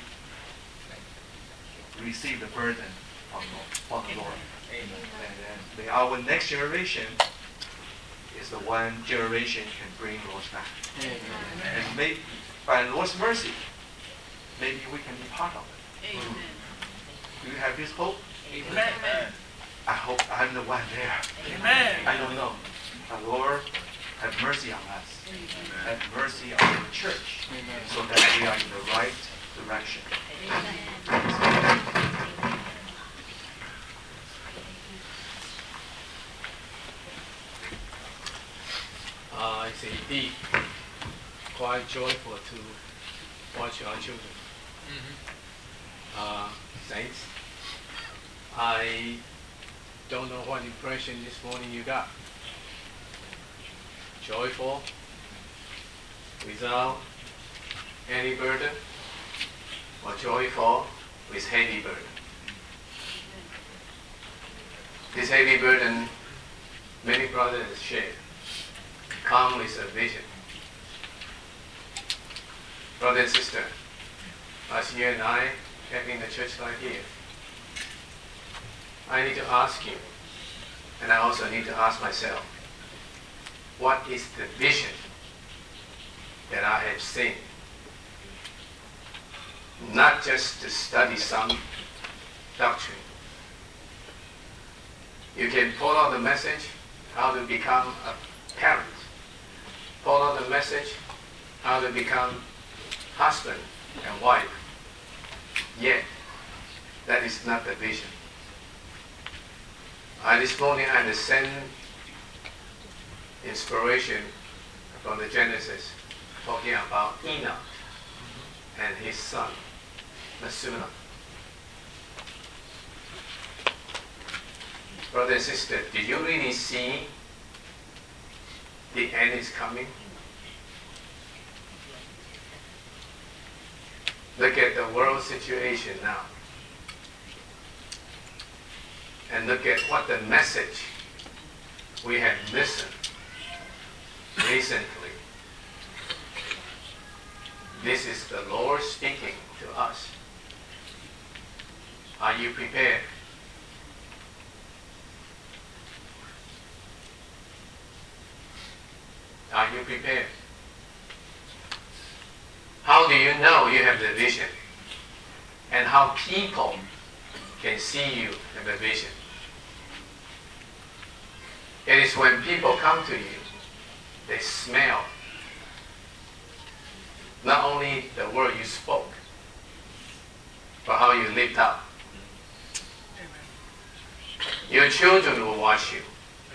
Speaker 16: receive the burden from the Lord.
Speaker 1: Amen.
Speaker 16: And then may our next generation is the one generation can bring Lord's back.
Speaker 1: Amen.
Speaker 16: And may, by Lord's mercy, maybe we can be part of it.
Speaker 1: Amen.
Speaker 16: Do you have this hope?
Speaker 1: Amen.
Speaker 16: I hope I'm the one there.
Speaker 1: Amen.
Speaker 16: I don't know. But Lord, have mercy on us. Have mercy on the church.
Speaker 1: Amen.
Speaker 16: So that we are in the right direction.
Speaker 17: It's indeed quite joyful to watch our children. Saints, I don't know what impression this morning you got. Joyful, without any burden, or joyful with heavy burden. This heavy burden, many brothers share, come with a vision. Brother and sister, as you and I having the church life here, I need to ask you, and I also need to ask myself, what is the vision that I have seen? Not just to study some doctrine. You can follow the message, how to become a parent. Follow the message, how to become husband and wife. Yet, that is not the vision. This morning I had the same inspiration from the Genesis, talking about Enoch and his son, Methuselah. Brother and sister, do you really see the end is coming? Look at the world situation now. And look at what the message we have listened recently. This is the Lord speaking to us. Are you prepared? Are you prepared? How do you know you have the vision? And how people can see you have a vision? It is when people come to you, they smell not only the word you spoke, but how you lived up. Your children will watch you.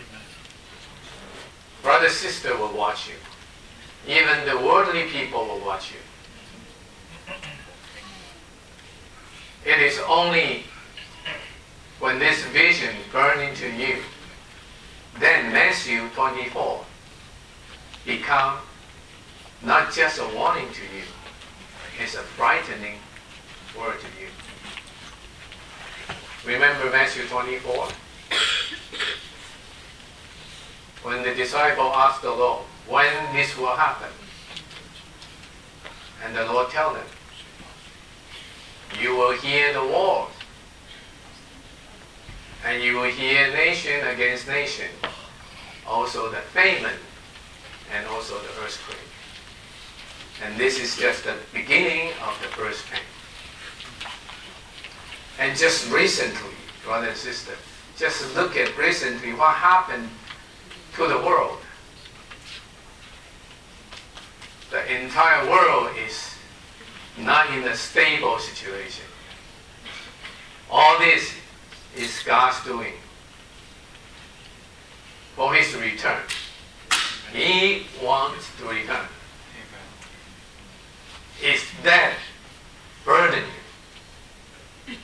Speaker 17: Brother, sister will watch you. Even the worldly people will watch you. It is only when this vision burns into you, then Matthew 24 become not just a warning to you, it's a frightening word to you. Remember Matthew 24? When the disciple asked the Lord, when this will happen? And the Lord tell them, you will hear the wars, and you will hear nation against nation, also the famine, and also the earthquake. And this is just the beginning of the first pain. And just recently, brother and sister, just look at recently what happened to the world. The entire world is not in a stable situation. All this is God's doing for His return. He wants to return. Is that burden you?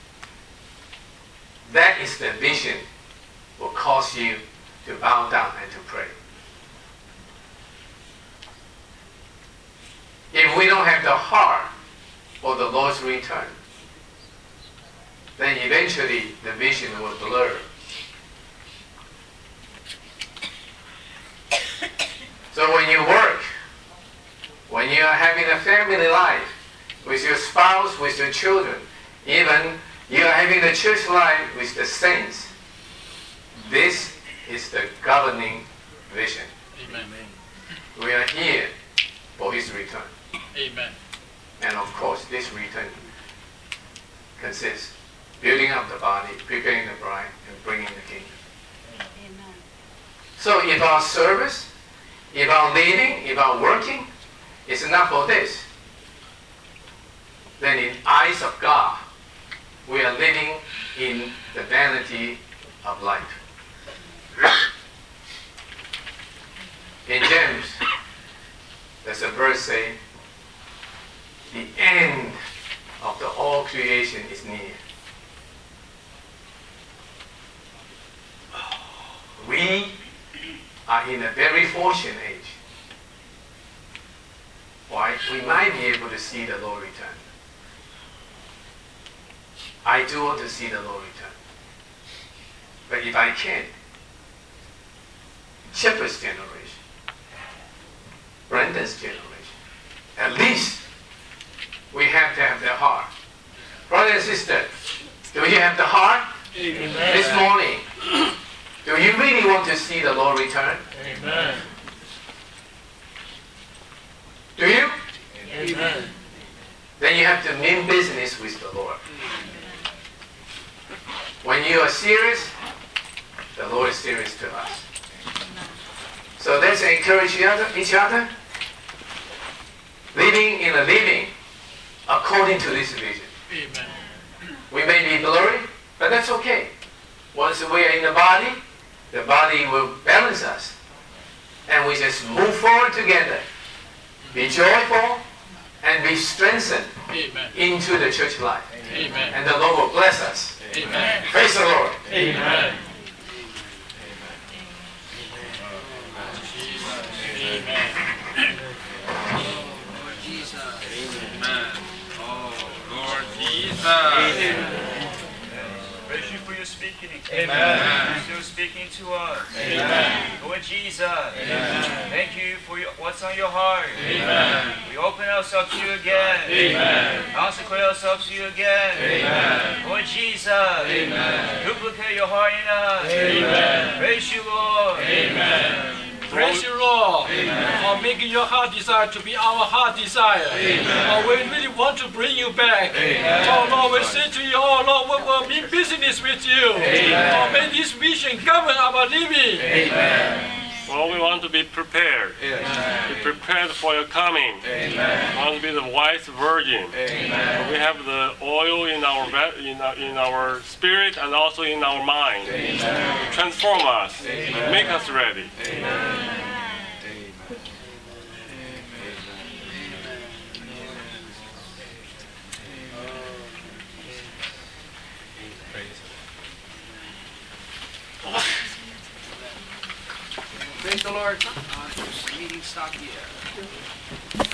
Speaker 17: That is the vision will cause you to bow down and to pray. If we don't have the heart for the Lord's return, then eventually the vision will blur. So when you work, when you are having a family life with your spouse, with your children, even you are having a church life with the saints, this is the governing vision.
Speaker 5: Amen.
Speaker 17: We are here for His return.
Speaker 5: Amen.
Speaker 17: And of course, this return consists building up the body, preparing the bride, and bringing the kingdom.
Speaker 3: Amen.
Speaker 17: So if our service, if our leading, if our working is enough for this, then in the eyes of God, we are living in the vanity of life. In James, there's a verse saying, the end of the all creation is near. We are in a very fortunate age. Why? We might be able to see the Lord return. I do want to see the Lord return. But if I can't, Shepherd's generation, Brendan's generation, at least we have to have the heart. Brother and sister, do you have the heart?
Speaker 5: Amen.
Speaker 17: This morning? Do you really want to see the Lord return?
Speaker 5: Amen.
Speaker 17: Do you?
Speaker 5: Amen.
Speaker 17: Then you have to mean business with the Lord. When you are serious, the Lord is serious to us. So let's encourage each other, living in a living according to this vision.
Speaker 5: Amen.
Speaker 17: We may be blurry, but that's okay. Once we are in the body will balance us. And we just move forward together. Be joyful and be strengthened
Speaker 5: Amen.
Speaker 17: into the church life.
Speaker 5: Amen.
Speaker 17: And the Lord will bless us.
Speaker 5: Amen.
Speaker 17: Praise the Lord.
Speaker 5: Amen.
Speaker 18: Praise you for your speaking. speaking.
Speaker 19: Amen.
Speaker 18: Still speaking to us.
Speaker 19: Amen.
Speaker 18: Lord Jesus.
Speaker 19: Amen.
Speaker 18: Thank you for what's on your heart.
Speaker 19: Amen.
Speaker 18: We open ourselves to you again.
Speaker 19: Amen.
Speaker 18: Consecrate ourselves to you again.
Speaker 19: Amen.
Speaker 18: Lord Jesus.
Speaker 19: Amen.
Speaker 18: Duplicate your heart in us.
Speaker 19: Amen.
Speaker 18: Praise you, Lord.
Speaker 19: Amen.
Speaker 5: Praise you, Lord, for making your heart desire to be our heart desire.
Speaker 19: Amen.
Speaker 5: We really want to bring you back.
Speaker 19: Amen.
Speaker 5: Oh Lord, we say to you, oh Lord, we will mean business with you.
Speaker 19: Amen.
Speaker 5: Oh, may this vision govern our living.
Speaker 19: Amen.
Speaker 14: Well, we want to be prepared.
Speaker 19: Yes.
Speaker 14: Be prepared for your coming.
Speaker 19: Amen.
Speaker 14: We want to be the wise virgin.
Speaker 19: Amen.
Speaker 14: We have the oil in our spirit and also in our mind.
Speaker 19: Amen.
Speaker 14: Transform us.
Speaker 19: Amen.
Speaker 14: Make us ready.
Speaker 19: Amen.
Speaker 1: Praise the Lord. This meeting stopped here.